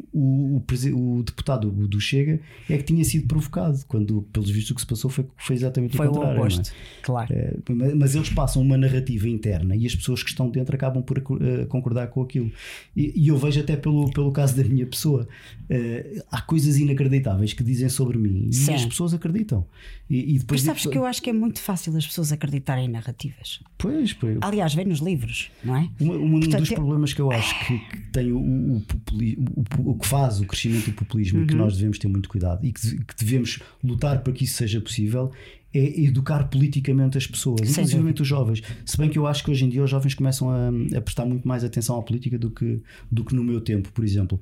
o deputado do Chega é que tinha sido provocado, quando pelos vistos o que se passou foi exatamente o contrário. O oposto, claro. Mas eles passam uma narrativa interna e as pessoas que estão dentro acabam por concordar com aquilo. E eu vejo até pelo caso da minha pessoa, há coisas inacreditáveis que dizem sobre mim e as pessoas acreditam. E depois mas sabes que eu acho que é muito fácil as pessoas acreditarem em narrativas. Pois. Aliás, vem nos livros, não é? Um dos problemas que eu acho que tem o que faz o crescimento do populismo e que nós devemos ter muito cuidado e que devemos lutar para que isso seja possível é educar politicamente as pessoas, inclusive os jovens. Se bem que eu acho que hoje em dia os jovens começam a prestar muito mais atenção à política do que no meu tempo, por exemplo.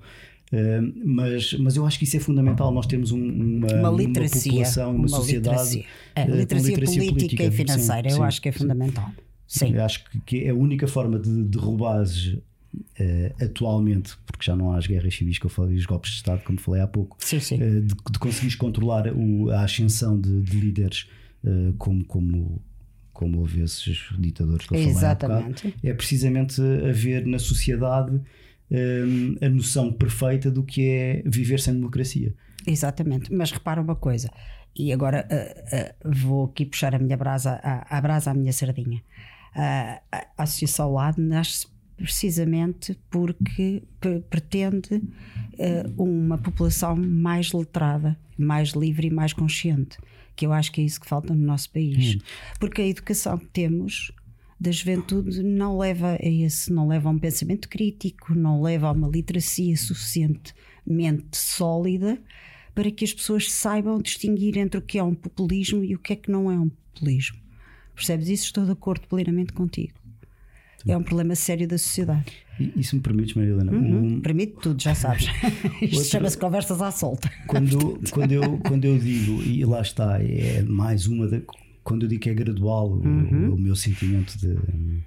Mas eu acho que isso é fundamental. Nós temos uma literacia, uma população, uma sociedade, literacia política e financeira. Eu acho que é fundamental. Sim. Eu acho que é a única forma de derrubares atualmente, porque já não há as guerras civis que eu falei, os golpes de Estado, como falei há pouco, de conseguires controlar a ascensão de líderes como houve esses ditadores que eu falei há bocado, é precisamente haver na sociedade a noção perfeita do que é viver sem democracia. Exatamente, mas repara uma coisa, e agora vou aqui puxar a minha brasa à minha sardinha. A Associação LAD nasce precisamente porque pretende uma população mais letrada, mais livre e mais consciente, que eu acho que é isso que falta no nosso país. Porque a educação que temos da juventude não leva a um pensamento crítico, não leva a uma literacia suficientemente sólida para que as pessoas saibam distinguir entre o que é um populismo e o que não é um populismo. Percebes isso? Estou de acordo plenamente contigo. É um problema sério da sociedade. E se me permites, Maria Helena? Permite tudo, já sabes. Isto chama-se conversas à solta. Quando eu digo, e lá está, é mais uma quando eu digo que é gradual o meu sentimento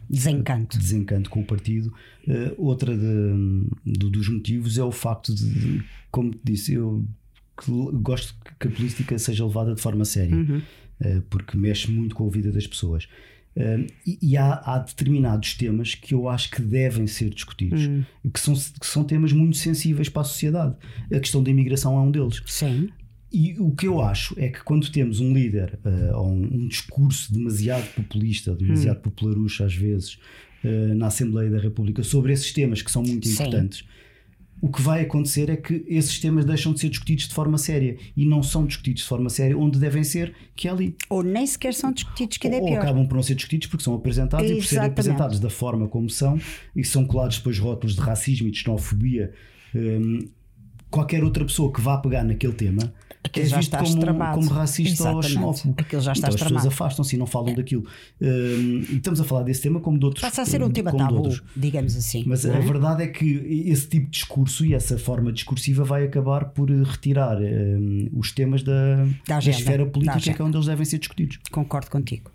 desencanto com o partido. Outra dos motivos é o facto de, como te disse, eu gosto que a política seja levada de forma séria, porque mexe muito com a vida das pessoas. E há determinados temas que eu acho que devem ser discutidos, que são temas muito sensíveis para a sociedade. A questão da imigração é um deles. Sim. E o que eu acho é que quando temos um líder ou um discurso demasiado populista, demasiado popularucho às vezes, na Assembleia da República sobre esses temas que são muito importantes, o que vai acontecer é que esses temas deixam de ser discutidos de forma séria, e não são discutidos de forma séria onde devem ser, que é ali. Ou nem sequer são discutidos, que é ou pior. acabam por não ser discutidos porque são apresentados, e por serem apresentados da forma como são, e são colados depois rótulos de racismo e de xenofobia. Qualquer outra pessoa que vá pegar naquele tema é visto como racista ou xenófobo. Aquilo já está então as pessoas afastam-se e não falam daquilo. E estamos a falar desse tema como de outros. Passa a ser um tema tabu, digamos assim. Mas a verdade é que esse tipo de discurso e essa forma discursiva vai acabar por retirar os temas da esfera política, que é onde eles devem ser discutidos. Concordo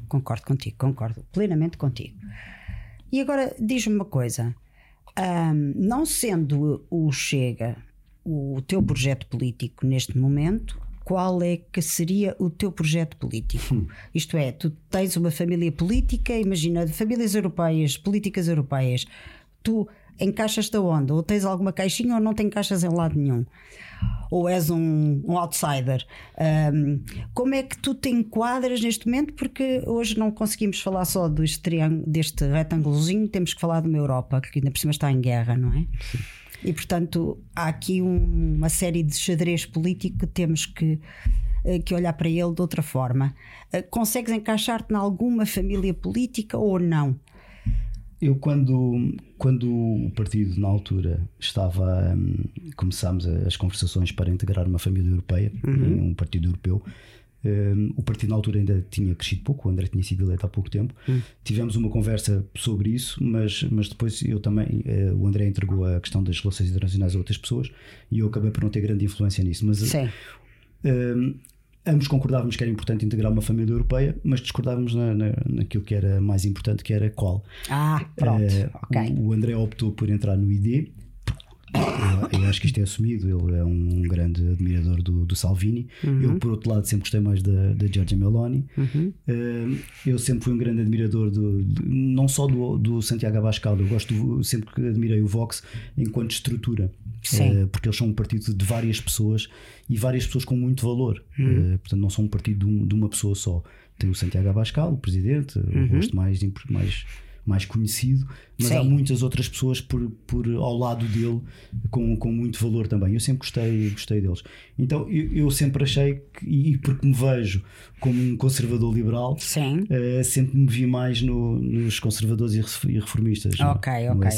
plenamente contigo. E agora diz-me uma coisa, não sendo o Chega o teu projeto político neste momento, qual é que seria o teu projeto político? Isto é, tu tens uma família política, imagina, famílias europeias, políticas europeias, tu encaixas-te aonde? Ou tens alguma caixinha ou não te encaixas em lado nenhum? Ou és um outsider? Como é que tu te enquadras neste momento? Porque hoje não conseguimos falar só deste retângulozinho, temos que falar de uma Europa que ainda por cima está em guerra, não é? Sim. E portanto há aqui uma série de xadrez político que temos que olhar para ele de outra forma. Consegues encaixar-te em alguma família política ou não? Eu quando o partido na altura estava, começámos as conversações para integrar uma família europeia, um partido europeu. O partido na altura ainda tinha crescido pouco, o André tinha sido eleito há pouco tempo. Tivemos uma conversa sobre isso, mas depois eu também, o André entregou a questão das relações internacionais a outras pessoas e eu acabei por não ter grande influência nisso. Mas ambos concordávamos que era importante integrar uma família europeia, mas discordávamos naquilo que era mais importante, que era qual. Pronto, ok. O André optou por entrar no ID. Eu acho que isto é assumido. Ele é um grande admirador do Salvini. Eu, por outro lado, sempre gostei mais da Giorgia Meloni. Eu sempre fui um grande admirador não só do Santiago Abascal. Eu sempre que admirei o Vox enquanto estrutura, porque eles são um partido de várias pessoas e várias pessoas com muito valor. Portanto, não são um partido de uma pessoa só. Tem o Santiago Abascal, o presidente, o rosto mais conhecido, mas há muitas outras pessoas ao lado dele com muito valor também. Eu sempre gostei deles. Então eu sempre achei e porque me vejo como um conservador liberal, sempre me vi mais nos conservadores e reformistas. Ok.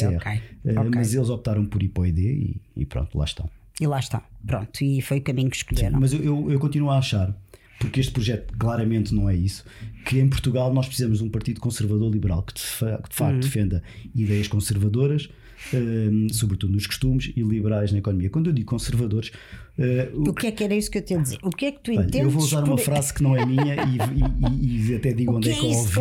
Mas eles optaram por ir para o ID e pronto, lá estão. Pronto, e foi o caminho que escolheram. Sim, mas eu continuo a achar, porque este projeto claramente não é isso, que em Portugal nós precisamos de um partido conservador liberal que de facto defenda ideias conservadoras, sobretudo nos costumes, e liberais na economia. Quando eu digo conservadores, o que é que era isso que eu te ia dizer? O que é que tu entendes? Eu vou usar uma frase que não é minha e até digo onde é que eu ouvi,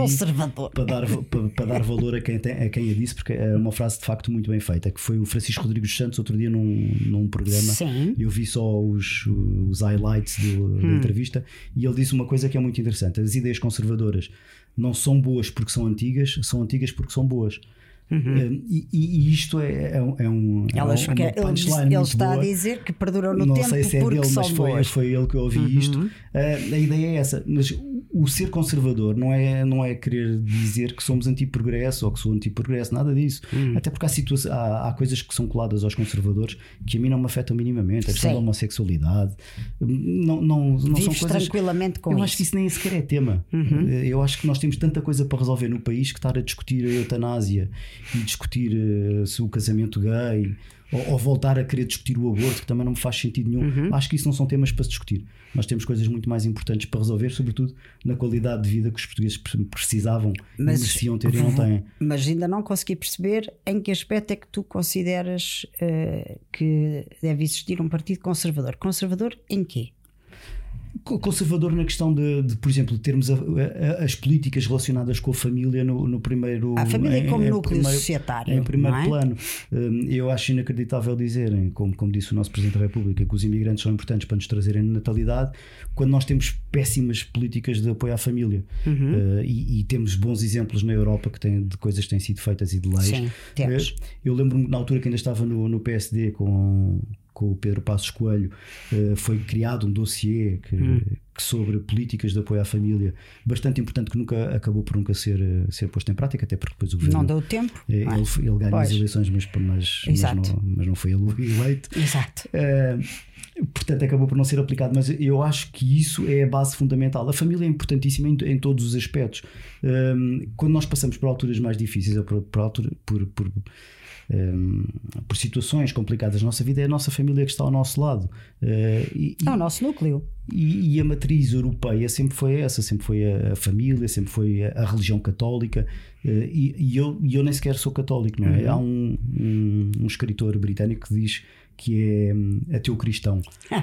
para dar valor a quem a disse, porque é uma frase de facto muito bem feita, que foi o Francisco Rodrigues Santos outro dia num programa. Eu vi só os highlights da entrevista, e ele disse uma coisa que é muito interessante: as ideias conservadoras não são boas porque são antigas porque são boas. E isto é uma punchline. Ele muito está boa. A dizer que perduram no não tempo sei se é porque dele, são mas boas. foi ele que eu ouvi isto. A ideia é essa, mas o ser conservador não é querer dizer que somos anti-progresso ou que sou anti-progresso, nada disso. Até porque há coisas que são coladas aos conservadores que a mim não me afetam minimamente. A questão da homossexualidade não são coisas tranquilamente com eu isso. acho que isso nem sequer é tema. Eu acho que nós temos tanta coisa para resolver no país que estar a discutir a eutanásia e discutir se o casamento gay ou voltar a querer discutir o aborto, que também não me faz sentido nenhum. Acho que isso não são temas para se discutir. Nós temos coisas muito mais importantes para resolver, sobretudo na qualidade de vida que os portugueses precisavam e mereciam ter e não têm. Mas ainda não consegui perceber em que aspecto é que tu consideras que deve existir um partido conservador. Conservador em quê? conservador na questão de, por exemplo, termos as políticas relacionadas com a família no primeiro. A família como núcleo societário. Em primeiro não é? plano. Eu acho inacreditável dizerem, como disse o nosso Presidente da República, que os imigrantes são importantes para nos trazerem natalidade, quando nós temos péssimas políticas de apoio à família. E temos bons exemplos na Europa de coisas que têm sido feitas e de leis. Sim, temos. Eu lembro-me na altura que ainda estava no PSD com o Pedro Passos Coelho, foi criado um dossiê sobre políticas de apoio à família, bastante importante, que acabou por nunca ser posto em prática, até porque depois o governo Não deu tempo. ele ganhou as eleições, mas não foi ele eleito. Exato. Portanto, acabou por não ser aplicado, mas eu acho que isso é a base fundamental. A família é importantíssima em todos os aspectos. Quando nós passamos por alturas mais difíceis, ou por situações complicadas da nossa vida, é a nossa família que está ao nosso lado. É o nosso núcleo. E a matriz europeia sempre foi essa, sempre foi a família, sempre foi a religião católica. E eu nem sequer sou católico, não é? Há um escritor britânico que diz que é ateu cristão.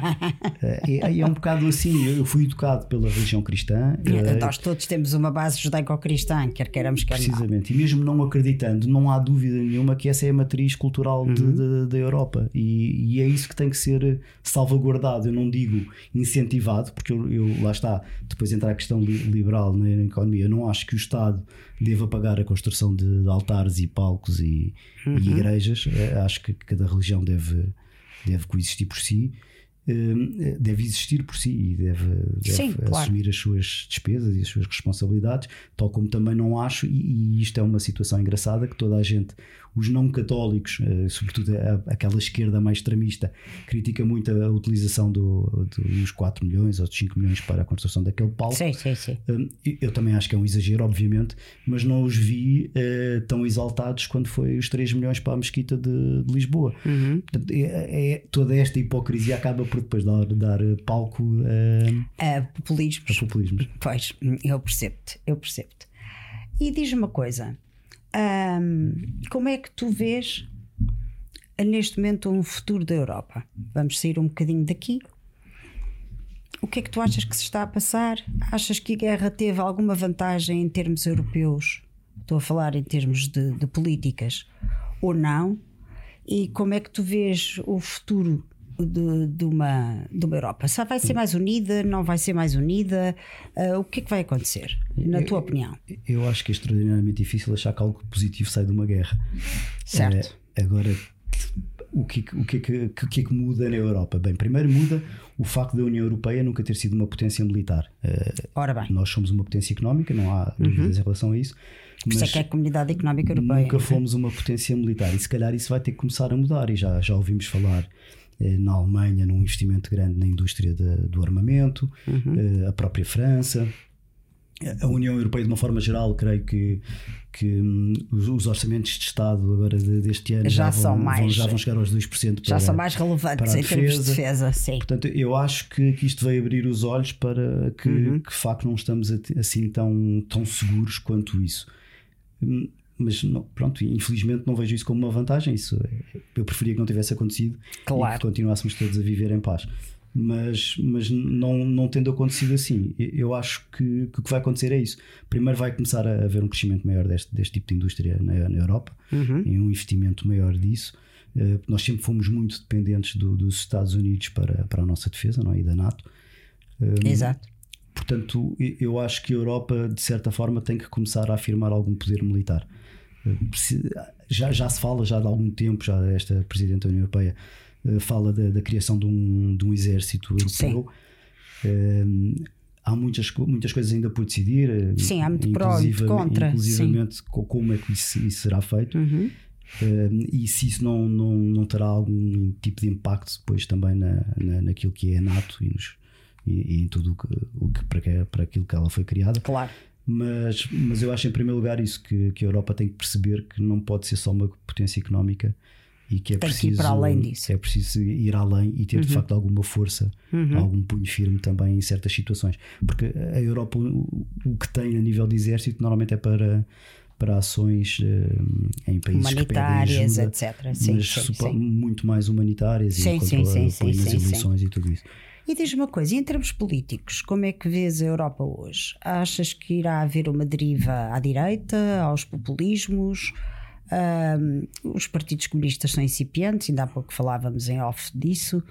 É um bocado assim. Eu fui educado pela religião cristã. Nós todos temos uma base judaico-cristã, quer queiramos, quer precisamente. E mesmo não acreditando, não há dúvida nenhuma que essa é a matriz cultural da Europa. E é isso que tem que ser salvaguardado. Eu não digo incentivado, porque eu lá está, depois entra a questão liberal na economia. Eu não acho que o Estado deva pagar a construção de altares e palcos e igrejas. Acho que cada religião deve coexistir por si, deve existir por si e deve Sim, assumir as suas despesas e as suas responsabilidades, tal como também não acho, e isto é uma situação engraçada, que toda a gente, os não católicos, sobretudo aquela esquerda mais extremista, critica muito a utilização dos 4 milhões ou dos 5 milhões para a construção daquele palco. Sim. Eu também acho que é um exagero, obviamente, mas não os vi tão exaltados quando foi os 3 milhões para a Mesquita de Lisboa. Portanto, toda esta hipocrisia acaba por depois dar palco a populismos. Pois, eu percebo-te. E diz-me uma coisa, como é que tu vês neste momento um futuro da Europa? Vamos sair um bocadinho daqui. O que é que tu achas que se está a passar? Achas que a guerra teve alguma vantagem em termos europeus? Estou a falar em termos de políticas, ou não? E como é que tu vês o futuro de uma Europa? Se vai ser mais unida, não vai ser mais unida? O que é que vai acontecer, na tua opinião? Eu acho que é extraordinariamente difícil achar que algo positivo sai de uma guerra. Certo. Agora, o que é que muda na Europa? Bem, primeiro muda o facto da União Europeia nunca ter sido uma potência militar. Ora bem. Nós somos uma potência económica, não há dúvidas em relação a isso. Por isso é que é a Comunidade Económica Europeia. Nunca fomos uma potência militar, e se calhar isso vai ter que começar a mudar, e já ouvimos falar na Alemanha num investimento grande na indústria do armamento, a própria França, a União Europeia de uma forma geral. Creio que os orçamentos de Estado agora deste ano já vão chegar aos 2%. Já são mais relevantes em termos de defesa. Sim. Portanto, eu acho que isto veio abrir os olhos para que de facto não estamos assim tão seguros quanto isso. Mas pronto, infelizmente não vejo isso como uma vantagem. Eu preferia que não tivesse acontecido, claro, e que continuássemos todos a viver em paz. Mas não tendo acontecido assim, eu acho que o que vai acontecer é isso. Primeiro vai começar a haver um crescimento maior deste tipo de indústria na Europa, e um investimento maior disso. Nós sempre fomos muito dependentes dos Estados Unidos para a nossa defesa, não é? E da NATO. Exato. Portanto, eu acho que a Europa, de certa forma, tem que começar a afirmar algum poder militar. Já se fala já de algum tempo, já esta Presidente da União Europeia fala da criação de um exército europeu. Há muitas coisas ainda por decidir. Sim, há muito pró e contra. Inclusivamente como é que isso será feito. E se isso não terá algum tipo de impacto depois também naquilo que é a NATO e em tudo para aquilo que ela foi criada. Claro. Mas eu acho, em primeiro lugar, isso, que a Europa tem que perceber que não pode ser só uma potência económica, e que tem que ir para além disso. É preciso ir além e ter de facto alguma força, algum punho firme também em certas situações, porque a Europa o que tem a nível de exército normalmente é para ações em países humanitárias, que pedem ajuda, etc. Sim, muito mais humanitárias, e contra o apoio nas eleições e tudo isso. E diz-me uma coisa, e em termos políticos, como é que vês a Europa hoje? Achas que irá haver uma deriva à direita, aos populismos? Os partidos comunistas são incipientes, ainda há pouco falávamos em off disso.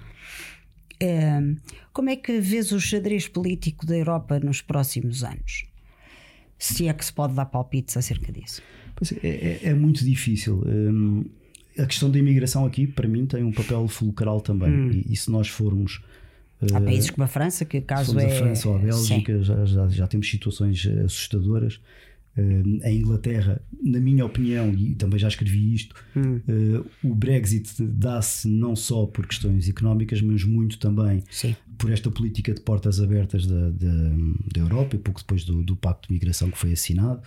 Como é que vês o xadrez político da Europa nos próximos anos? Se é que se pode dar palpites acerca disso. Pois é muito difícil. A questão da imigração aqui, para mim, tem um papel fulcral também. E se nós formos... Há países como a França, que caso a França ou a Bélgica, já temos situações assustadoras. A Inglaterra, na minha opinião, e também já escrevi isto, o Brexit dá-se não só por questões económicas, mas muito também por esta política de portas abertas da Europa, e pouco depois do Pacto de Migração que foi assinado.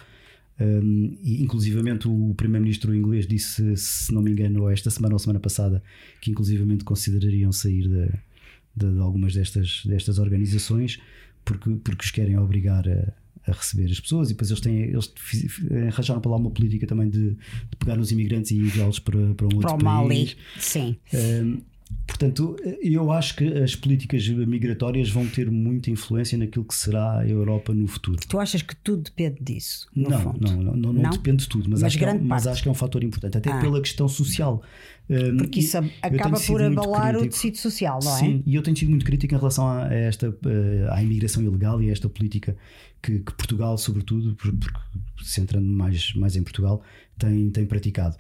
E inclusivamente o primeiro-ministro inglês disse, se não me engano, esta semana ou semana passada, que inclusivamente considerariam sair de algumas destas organizações porque os querem obrigar a receber as pessoas, e depois eles arranjaram para lá uma política também de pegar os imigrantes e enviá-los para um outro país. Mali. Sim. Portanto, eu acho que as políticas migratórias vão ter muita influência naquilo que será a Europa no futuro. Tu achas que tudo depende disso? Não depende de tudo, mas acho que é um fator importante, até pela questão social. Porque isso acaba por abalar o tecido social, não é? Sim, e eu tenho sido muito crítico em relação à imigração ilegal e a esta política que Portugal, sobretudo, porque centrando mais em Portugal, tem praticado.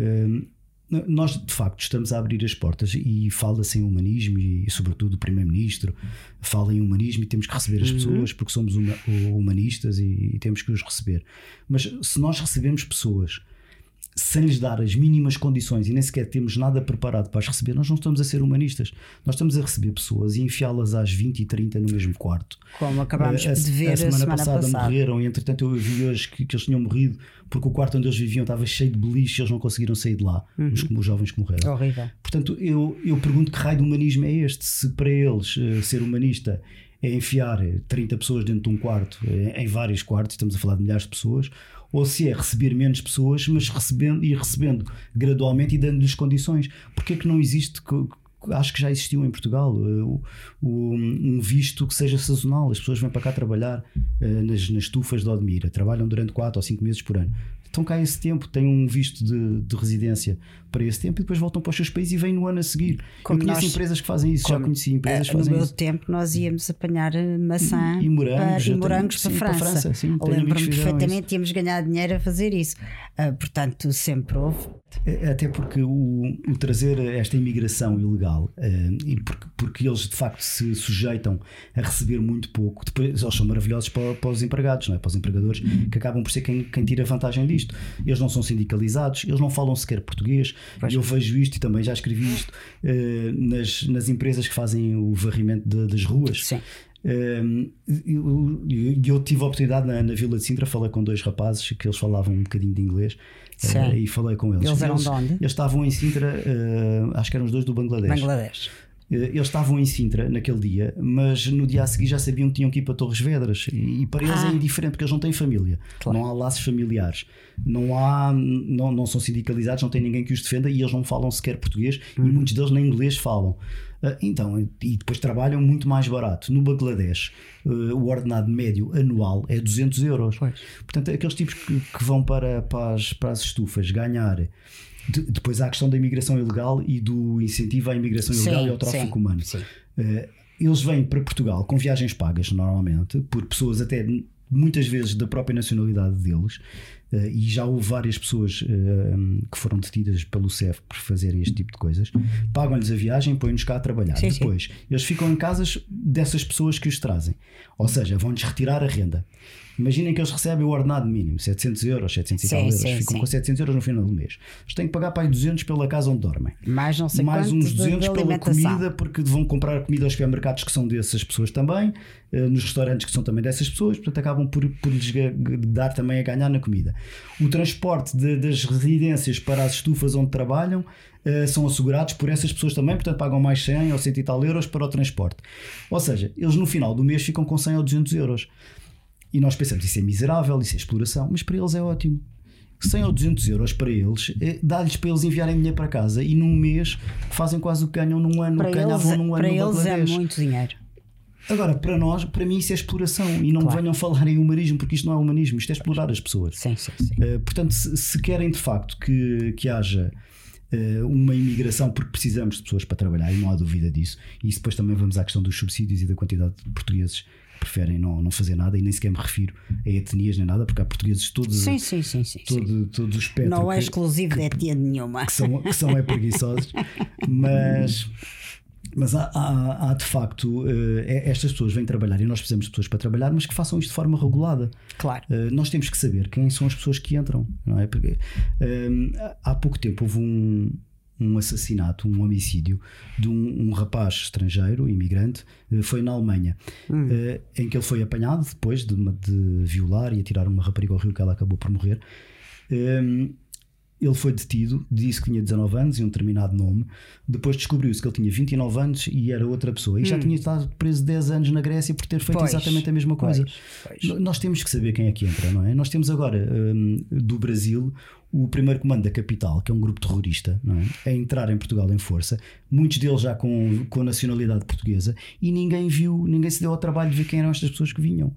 Nós de facto estamos a abrir as portas, e fala-se em humanismo, e sobretudo o Primeiro-Ministro fala em humanismo, e temos que receber as pessoas porque somos humanistas e temos que os receber. Mas se nós recebemos pessoas sem lhes dar as mínimas condições e nem sequer temos nada preparado para as receber, nós não estamos a ser humanistas. Nós estamos a receber pessoas e enfiá-las às 20 e 30 no mesmo quarto. Como acabámos de ver a semana passada. Morreram, e entretanto eu vi hoje que eles tinham morrido porque o quarto onde eles viviam estava cheio de beliche e eles não conseguiram sair de lá, os jovens que morreram. Horrível. Portanto, eu pergunto que raio de humanismo é este, se para eles ser humanista é enfiar 30 pessoas dentro de um quarto, em vários quartos, estamos a falar de milhares de pessoas, ou se é receber menos pessoas, mas recebendo gradualmente e dando-lhes condições. Porque é que não existe, acho que já existiu em Portugal, um visto que seja sazonal? As pessoas vêm para cá trabalhar nas estufas de Odmira, trabalham durante 4 ou 5 meses por ano. Então cá esse tempo, têm um visto de residência para esse tempo, e depois voltam para os seus países e vêm no ano a seguir. Eu conheço empresas que fazem isso, já conheci empresas que fazem isso. No meu tempo nós íamos apanhar maçã e morangos para França. Sim, lembro-me perfeitamente, íamos ganhar dinheiro a fazer isso. Portanto, sempre houve. Até porque o trazer esta imigração ilegal, e porque eles de facto se sujeitam a receber muito pouco, depois eles são maravilhosos para os empregados, não é? Para os empregadores, que acabam por ser quem tira vantagem disto. Eles não são sindicalizados, eles não falam sequer português. E eu vejo isto, e também já escrevi isto, nas empresas que fazem o varrimento das ruas. Sim. Eu tive a oportunidade na Vila de Sintra, falei com 2 rapazes que eles falavam um bocadinho de inglês, e falei com eles. Eles eram de onde? Eles estavam em Sintra, acho que eram os 2 do Bangladesh. Eles estavam em Sintra naquele dia, mas no dia a seguir já sabiam que tinham que ir para Torres Vedras, e para eles é indiferente, porque eles não têm família, não há laços familiares, não são sindicalizados, não tem ninguém que os defenda, e eles não falam sequer português, e muitos deles nem inglês falam. E depois trabalham muito mais barato. No Bangladesh, o ordenado médio anual é 200 euros. Portanto, aqueles tipos que vão para as estufas ganhar. Depois há a questão da imigração ilegal e do incentivo à imigração ilegal e ao tráfico humano. Eles vêm para Portugal com viagens pagas, normalmente, por pessoas até muitas vezes da própria nacionalidade deles, e já houve várias pessoas que foram detidas pelo CEF por fazerem este tipo de coisas. Pagam-lhes a viagem, põem-nos cá a trabalhar. Depois eles ficam em casas dessas pessoas que os trazem, ou seja, vão-lhes retirar a renda. Imaginem que eles recebem o ordenado mínimo, 700 euros, 700 e tal euros, ficam com 700 euros no final do mês. Eles têm que pagar para aí 200 pela casa onde dormem, mais não sei mais uns 200 de pela comida, porque vão comprar comida aos supermercados que são dessas pessoas também, nos restaurantes que são também dessas pessoas, portanto acabam por lhes dar também a ganhar na comida. O transporte das residências para as estufas onde trabalham são assegurados por essas pessoas também, portanto pagam mais 100 ou 100 e tal euros para o transporte. Ou seja, eles no final do mês ficam com 100 ou 200 euros. E nós pensamos, isso é miserável, isso é exploração, mas para eles é ótimo. 100 ou 200 euros para eles, dá-lhes para eles enviarem dinheiro para casa, e num mês fazem quase o que ganham num ano, Para ganhavam num ano para no eles é Bangladesh. muito dinheiro. Agora, para mim isso é exploração, e não me venham falar em humanismo, porque isto não é humanismo, isto é explorar as pessoas. Sim. Portanto, se querem de facto que haja uma imigração, porque precisamos de pessoas para trabalhar, e não há dúvida disso, e isso depois também vamos à questão dos subsídios e da quantidade de portugueses que preferem não fazer nada, e nem sequer me refiro a etnias nem nada, porque há portugueses todos, Sim. todos os espectros, Não é exclusivo de etnia nenhuma. que são preguiçosos, mas há de facto estas pessoas vêm trabalhar, e nós precisamos de pessoas para trabalhar, mas que façam isto de forma regulada. Claro. Nós temos que saber quem são as pessoas que entram, não é? Porque há pouco tempo houve um assassinato, um homicídio de um rapaz estrangeiro, imigrante, foi na Alemanha, em que ele foi apanhado depois de violar e atirar uma rapariga ao rio, que ela acabou por morrer. Ele foi detido, disse que tinha 19 anos e um determinado nome. Depois descobriu-se que ele tinha 29 anos e era outra pessoa. E já tinha estado preso 10 anos na Grécia por ter feito exatamente a mesma coisa. Nós temos que saber quem é que entra, não é? Nós temos agora do Brasil o primeiro comando da capital, que é um grupo terrorista, não é? A entrar em Portugal em força, muitos deles já com nacionalidade portuguesa, e ninguém se deu ao trabalho de ver quem eram estas pessoas que vinham.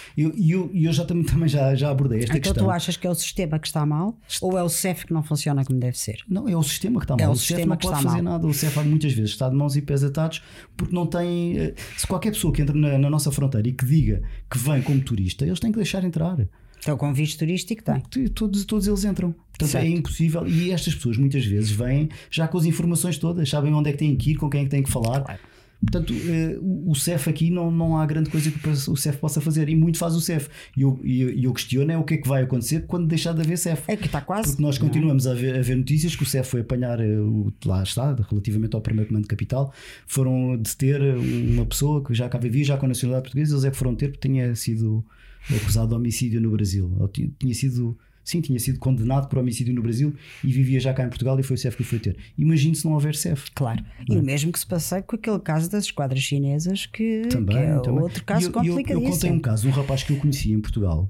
Eu já também já abordei esta questão. Então tu achas que é o sistema que está mal, ou é o CEF que não funciona como deve ser? Não, é o sistema que está mal. O CEF não pode fazer nada. O CEF muitas vezes está de mãos e pés atados, porque não tem. Se qualquer pessoa que entra na nossa fronteira e que diga que vem como turista, eles têm que deixar entrar. Então, com visto turístico tem. Todos eles entram. Portanto, certo. É impossível. E estas pessoas muitas vezes vêm já com as informações todas, sabem onde é que têm que ir, com quem é que têm que falar. Claro. Portanto, o CEF aqui não há grande coisa que o CEF possa fazer, e muito faz o CEF. E eu questiono o que é que vai acontecer quando deixar de haver CEF. É que está quase. Porque nós continuamos a ver notícias que o CEF foi apanhar, lá está, relativamente ao primeiro comando de capital, foram deter uma pessoa que já cá vivia, já com a nacionalidade portuguesa. Eles é que foram ter porque tinha sido acusado de homicídio no Brasil. Ele tinha sido condenado por homicídio no Brasil e vivia já cá em Portugal, e foi o CEF que o foi ter. Imagine se não houver CEF. Claro. E o mesmo que se passou com aquele caso das esquadras chinesas, que também. Outro caso complicadíssimo. Eu contei um caso, um rapaz que eu conhecia em Portugal,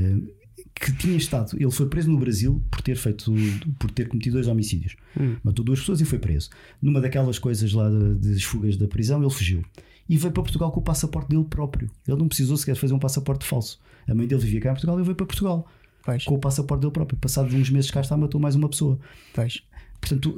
que tinha estado, ele foi preso no Brasil por ter cometido 2 homicídios. Matou 2 pessoas e foi preso. Numa daquelas coisas lá das fugas da prisão, ele fugiu e veio para Portugal com o passaporte dele próprio. Ele não precisou sequer fazer um passaporte falso. A mãe dele vivia cá em Portugal e ele veio para Portugal com o passaporte dele próprio. Passado uns meses cá está, matou mais uma pessoa. Portanto,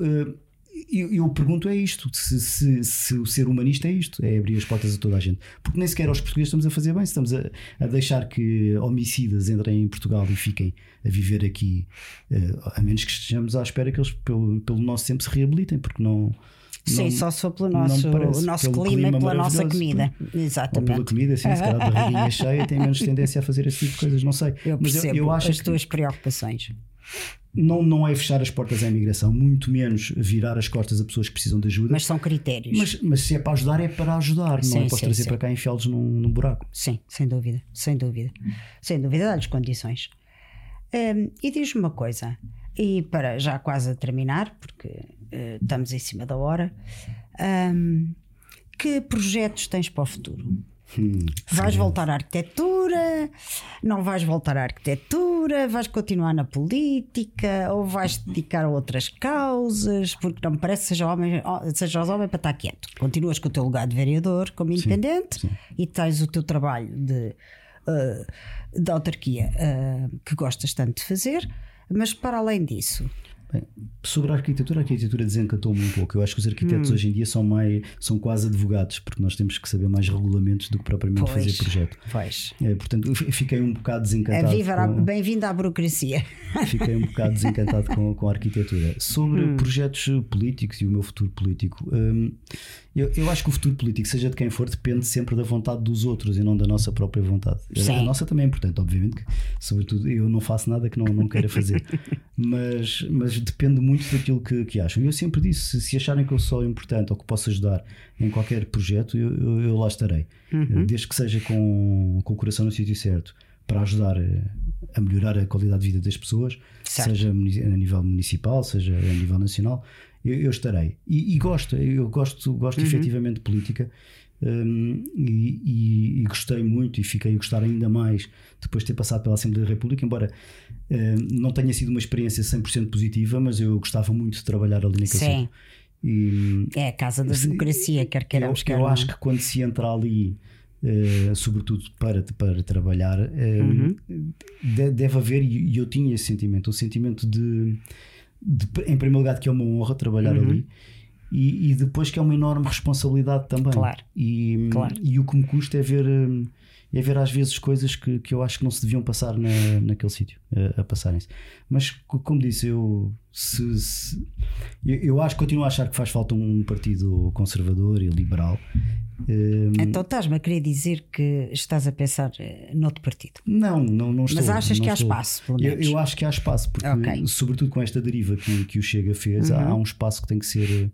eu pergunto é isto, se o ser humanista é isto, é abrir as portas a toda a gente, porque nem sequer aos portugueses estamos a fazer bem. Estamos a deixar que homicidas entrem em Portugal e fiquem a viver aqui, a menos que estejamos à espera que eles pelo nosso tempo se reabilitem, porque não. Sim, só se for pelo nosso clima e pela nossa comida. Exatamente. Ou pela comida, sim, se calhar de barriguinha cheia tem menos tendência a fazer esse tipo de coisas, não sei. Eu percebo. Mas eu acho as tuas preocupações. Não é fechar as portas à imigração, muito menos virar as costas a pessoas que precisam de ajuda. Mas são critérios. Mas se é para ajudar, é para ajudar, não é para trazer para cá e enfiá-los num buraco. Sim, sem dúvida. Sem dúvida, dá-lhes condições. E diz-me uma coisa, e para já quase a terminar, porque estamos em cima da hora, que projetos tens para o futuro? Vais voltar à arquitetura? Não vais voltar à arquitetura? Vais continuar na política? Ou vais te dedicar a outras causas? Porque não me parece que sejas homem para estar quieto. Continuas com o teu lugar de vereador como independente, sim. E tens o teu trabalho de autarquia que gostas tanto de fazer, mas para além disso. Bem, sobre a arquitetura desencantou-me um pouco. Eu acho que os arquitetos hoje em dia são quase advogados, porque nós temos que saber mais regulamentos do que propriamente fazer projeto. Portanto, eu fiquei um bocado desencantado. Bem-vindo à burocracia. Fiquei um bocado desencantado com a arquitetura. Sobre projetos políticos e o meu futuro político, eu acho que o futuro político, seja de quem for, depende sempre da vontade dos outros e não da nossa própria vontade. Sim. A nossa também é importante, obviamente, que, sobretudo, eu não faço nada que não queira fazer, mas depende muito daquilo que acham. Eu sempre disse, se acharem que eu sou importante ou que posso ajudar em qualquer projeto, eu lá estarei, desde que seja com o coração no sítio certo, para ajudar a melhorar a qualidade de vida das pessoas, certo. Seja a nível municipal, seja a nível nacional, eu estarei. Eu gosto efetivamente de política. e gostei muito e fiquei a gostar ainda mais depois de ter passado pela Assembleia da República, embora não tenha sido uma experiência 100% positiva, mas eu gostava muito de trabalhar ali naquele sítio. É a casa da democracia, quer queiramos, quer eu não. acho que quando se entra ali, sobretudo para trabalhar, deve haver, e eu tinha esse sentimento, o sentimento de em primeiro lugar, que é uma honra trabalhar ali, e depois que é uma enorme responsabilidade também. Claro. E o que me custa é ver às vezes coisas que eu acho que não se deviam passar naquele sítio, a passarem-se. Mas como disse, eu acho, continuo a achar que faz falta um partido conservador e liberal. Então estás-me a querer dizer que estás a pensar noutro partido? Não estou. Mas achas que há estou. espaço, pelo menos? Eu acho que há espaço, porque sobretudo com esta deriva que o Chega fez, há um espaço que tem que ser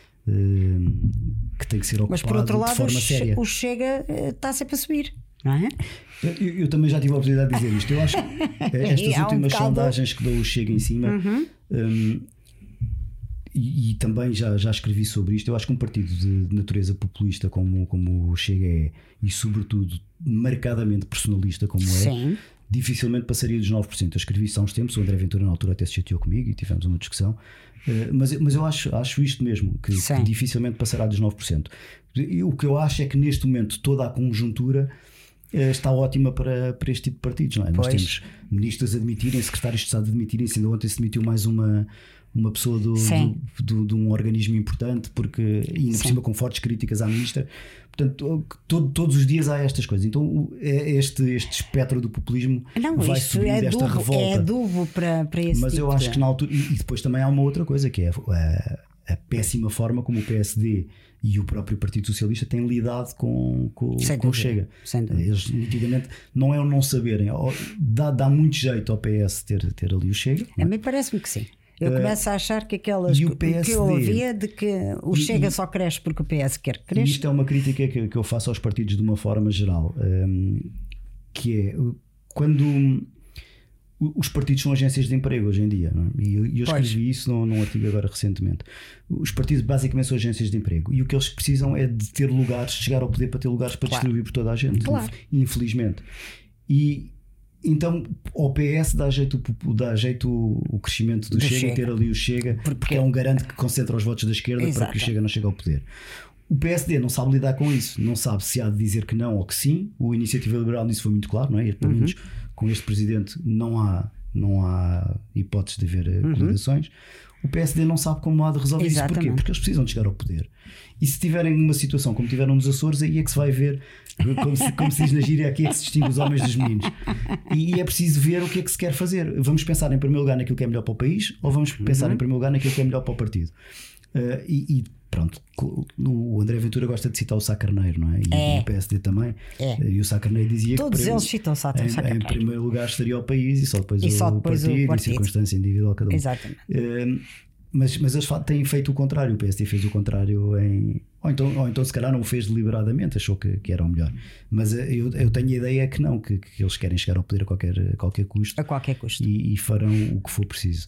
ocupado, mas por outro lado, de forma séria. o Chega está sempre a subir, não é? Eu também já tive a oportunidade de dizer isto. Eu acho que estas últimas sondagens que dão o Chega em cima, e também já escrevi sobre isto, eu acho que um partido de natureza populista como o Chega é, e sobretudo marcadamente personalista como é, dificilmente passaria dos 9%. Eu escrevi isso há uns tempos, o André Ventura na altura até se chateou comigo e tivemos uma discussão, mas eu acho isto mesmo, que dificilmente passará dos 9%. O que eu acho é que neste momento toda a conjuntura está ótima para este tipo de partidos, não é? Nós temos ministros a admitirem, secretários de Estado a admitirem-se. Ainda ontem se demitiu mais uma pessoa de um organismo importante, porque ainda por cima com fortes críticas à ministra. Portanto, todos os dias há estas coisas. Então este espectro do populismo vai subir desta revolta. É adubo para esse mas tipo eu acho que na altura, e depois também há uma outra coisa, que é a péssima forma como o PSD e o próprio Partido Socialista têm lidado com o Chega. Eles nitidamente não é o não saberem, dá muito jeito ao PS ter ali o Chega. A mim parece-me que sim. Eu começo a achar que aquelas que eu ouvia de que o Chega só cresce porque o PS quer que cresça. Isto é uma crítica que eu faço aos partidos de uma forma geral, que é quando os partidos são agências de emprego hoje em dia, não é? E eu escrevi isso num artigo agora recentemente. Os partidos basicamente são agências de emprego, e o que eles precisam é de ter lugares, de chegar ao poder para ter lugares para distribuir por toda a gente, infelizmente. E então ao PS dá jeito o crescimento do Chega e ter ali o Chega, porque é um garante que concentra os votos da esquerda. Exato. Para que o Chega não chegue ao poder. O PSD não sabe lidar com isso, não sabe se há de dizer que não ou que sim. O Iniciativa Liberal nisso foi muito claro, não é? E, pelo menos com este presidente não há hipótese de haver coligações. O PSD não sabe como há de resolver isso. Porquê? Porque eles precisam de chegar ao poder. E se tiverem uma situação como tiveram nos Açores, aí é que se vai ver, como se diz na gíria, aqui é que se distingue os homens dos meninos. E é preciso ver o que é que se quer fazer. Vamos pensar em primeiro lugar naquilo que é melhor para o país, ou vamos pensar em primeiro lugar naquilo que é melhor para o partido? Pronto, o André Ventura gosta de citar o Sá Carneiro, não é? E o PSD também. E o Sá Carneiro dizia todos que eles citam o Sá Carneiro. Em primeiro lugar estaria o país e só depois o partido e circunstância individual cada um. Exatamente. Mas eles têm feito o contrário. O PSD fez o contrário ou então se calhar não o fez deliberadamente, achou que era o melhor. Mas eu tenho a ideia que não, que eles querem chegar ao poder a qualquer custo. A qualquer custo. E farão o que for preciso.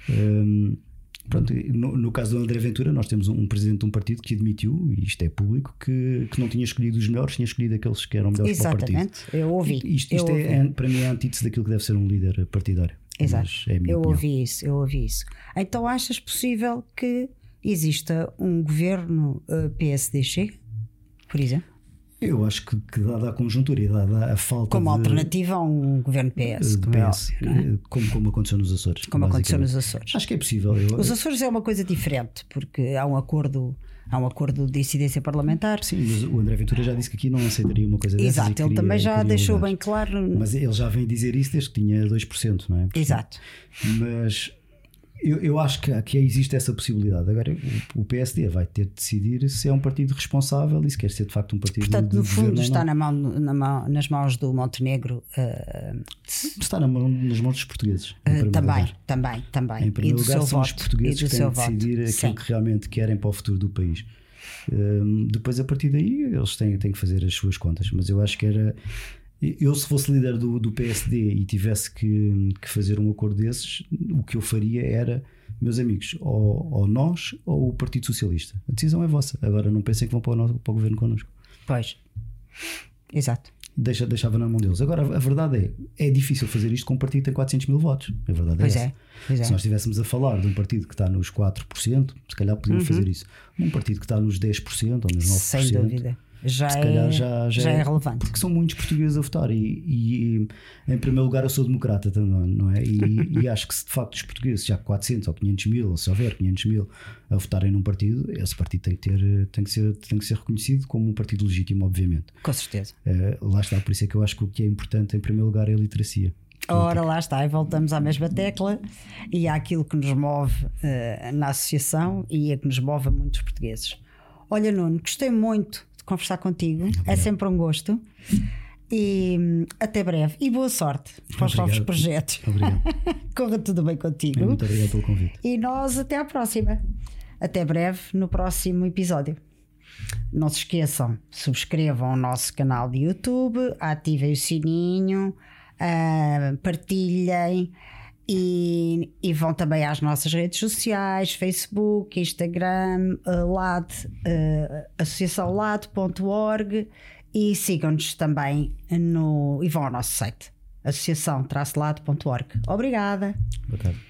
Pronto, no caso do André Ventura, nós temos um presidente de um partido que admitiu, e isto é público, que não tinha escolhido os melhores, tinha escolhido aqueles que eram melhores para o partido. Exatamente, eu ouvi. Isto para mim é a antítese daquilo que deve ser um líder partidário. Exato, eu ouvi isso. Então achas possível que exista um governo PSD-Chega, por exemplo? Eu acho que dada a conjuntura e dada a falta como alternativa a um governo PS, como aconteceu nos Açores. Acho que é possível. Os Açores é uma coisa diferente, porque há um acordo de incidência parlamentar. Sim, mas o André Ventura já disse que aqui não aceitaria uma coisa dessas. Exato, ele também já deixou bem claro. Mas ele já vem dizer isso desde que tinha 2%, não é? Exato. Mas eu acho que existe essa possibilidade. Agora o PSD vai ter de decidir se é um partido responsável e se quer ser de facto um partido. Portanto, no fundo está nas mãos do Montenegro. Está nas mãos dos portugueses. Também. Em primeiro lugar são os portugueses que têm de decidir aquilo que realmente querem para o futuro do país. Depois a partir daí eles têm que fazer as suas contas. Mas eu acho que era... Eu, se fosse líder do PSD e tivesse que fazer um acordo desses, o que eu faria era, meus amigos, ou nós ou o Partido Socialista. A decisão é vossa. Agora não pensem que vão para o governo connosco. Pois, exato. Deixava na mão deles. Agora, a verdade é difícil fazer isto com um partido que tem 400 mil votos. A verdade Pois é essa. Pois é. Se nós estivéssemos a falar de um partido que está nos 4%, se calhar podíamos fazer isso. Num partido que está nos 10% ou nos 9%, sem dúvida. Já se calhar é relevante. Porque são muitos portugueses a votar e em primeiro lugar eu sou democrata também, não é? E acho que se de facto os portugueses, já 400 ou 500 mil, ou se houver 500 mil a votarem num partido, esse partido tem que ser reconhecido como um partido legítimo, obviamente. Com certeza. Lá está, por isso é que eu acho que o que é importante em primeiro lugar é a literacia. Ora, lá está, e voltamos à mesma tecla e àquilo que nos move na associação e a que nos move a muitos portugueses. Olha, Nuno, gostei muito de conversar contigo. Obrigado. É sempre um gosto. E até breve. E boa sorte para os novos projetos. Obrigado. Corra tudo bem contigo. Muito obrigado pelo convite. E nós até à próxima. Até breve no próximo episódio. Não se esqueçam, subscrevam o nosso canal de YouTube, ativem o sininho, partilhem. E vão também às nossas redes sociais, Facebook, Instagram, associaçãolado.org e sigam-nos também e vão ao nosso site, associação-lado.org. Obrigada. Boa tarde.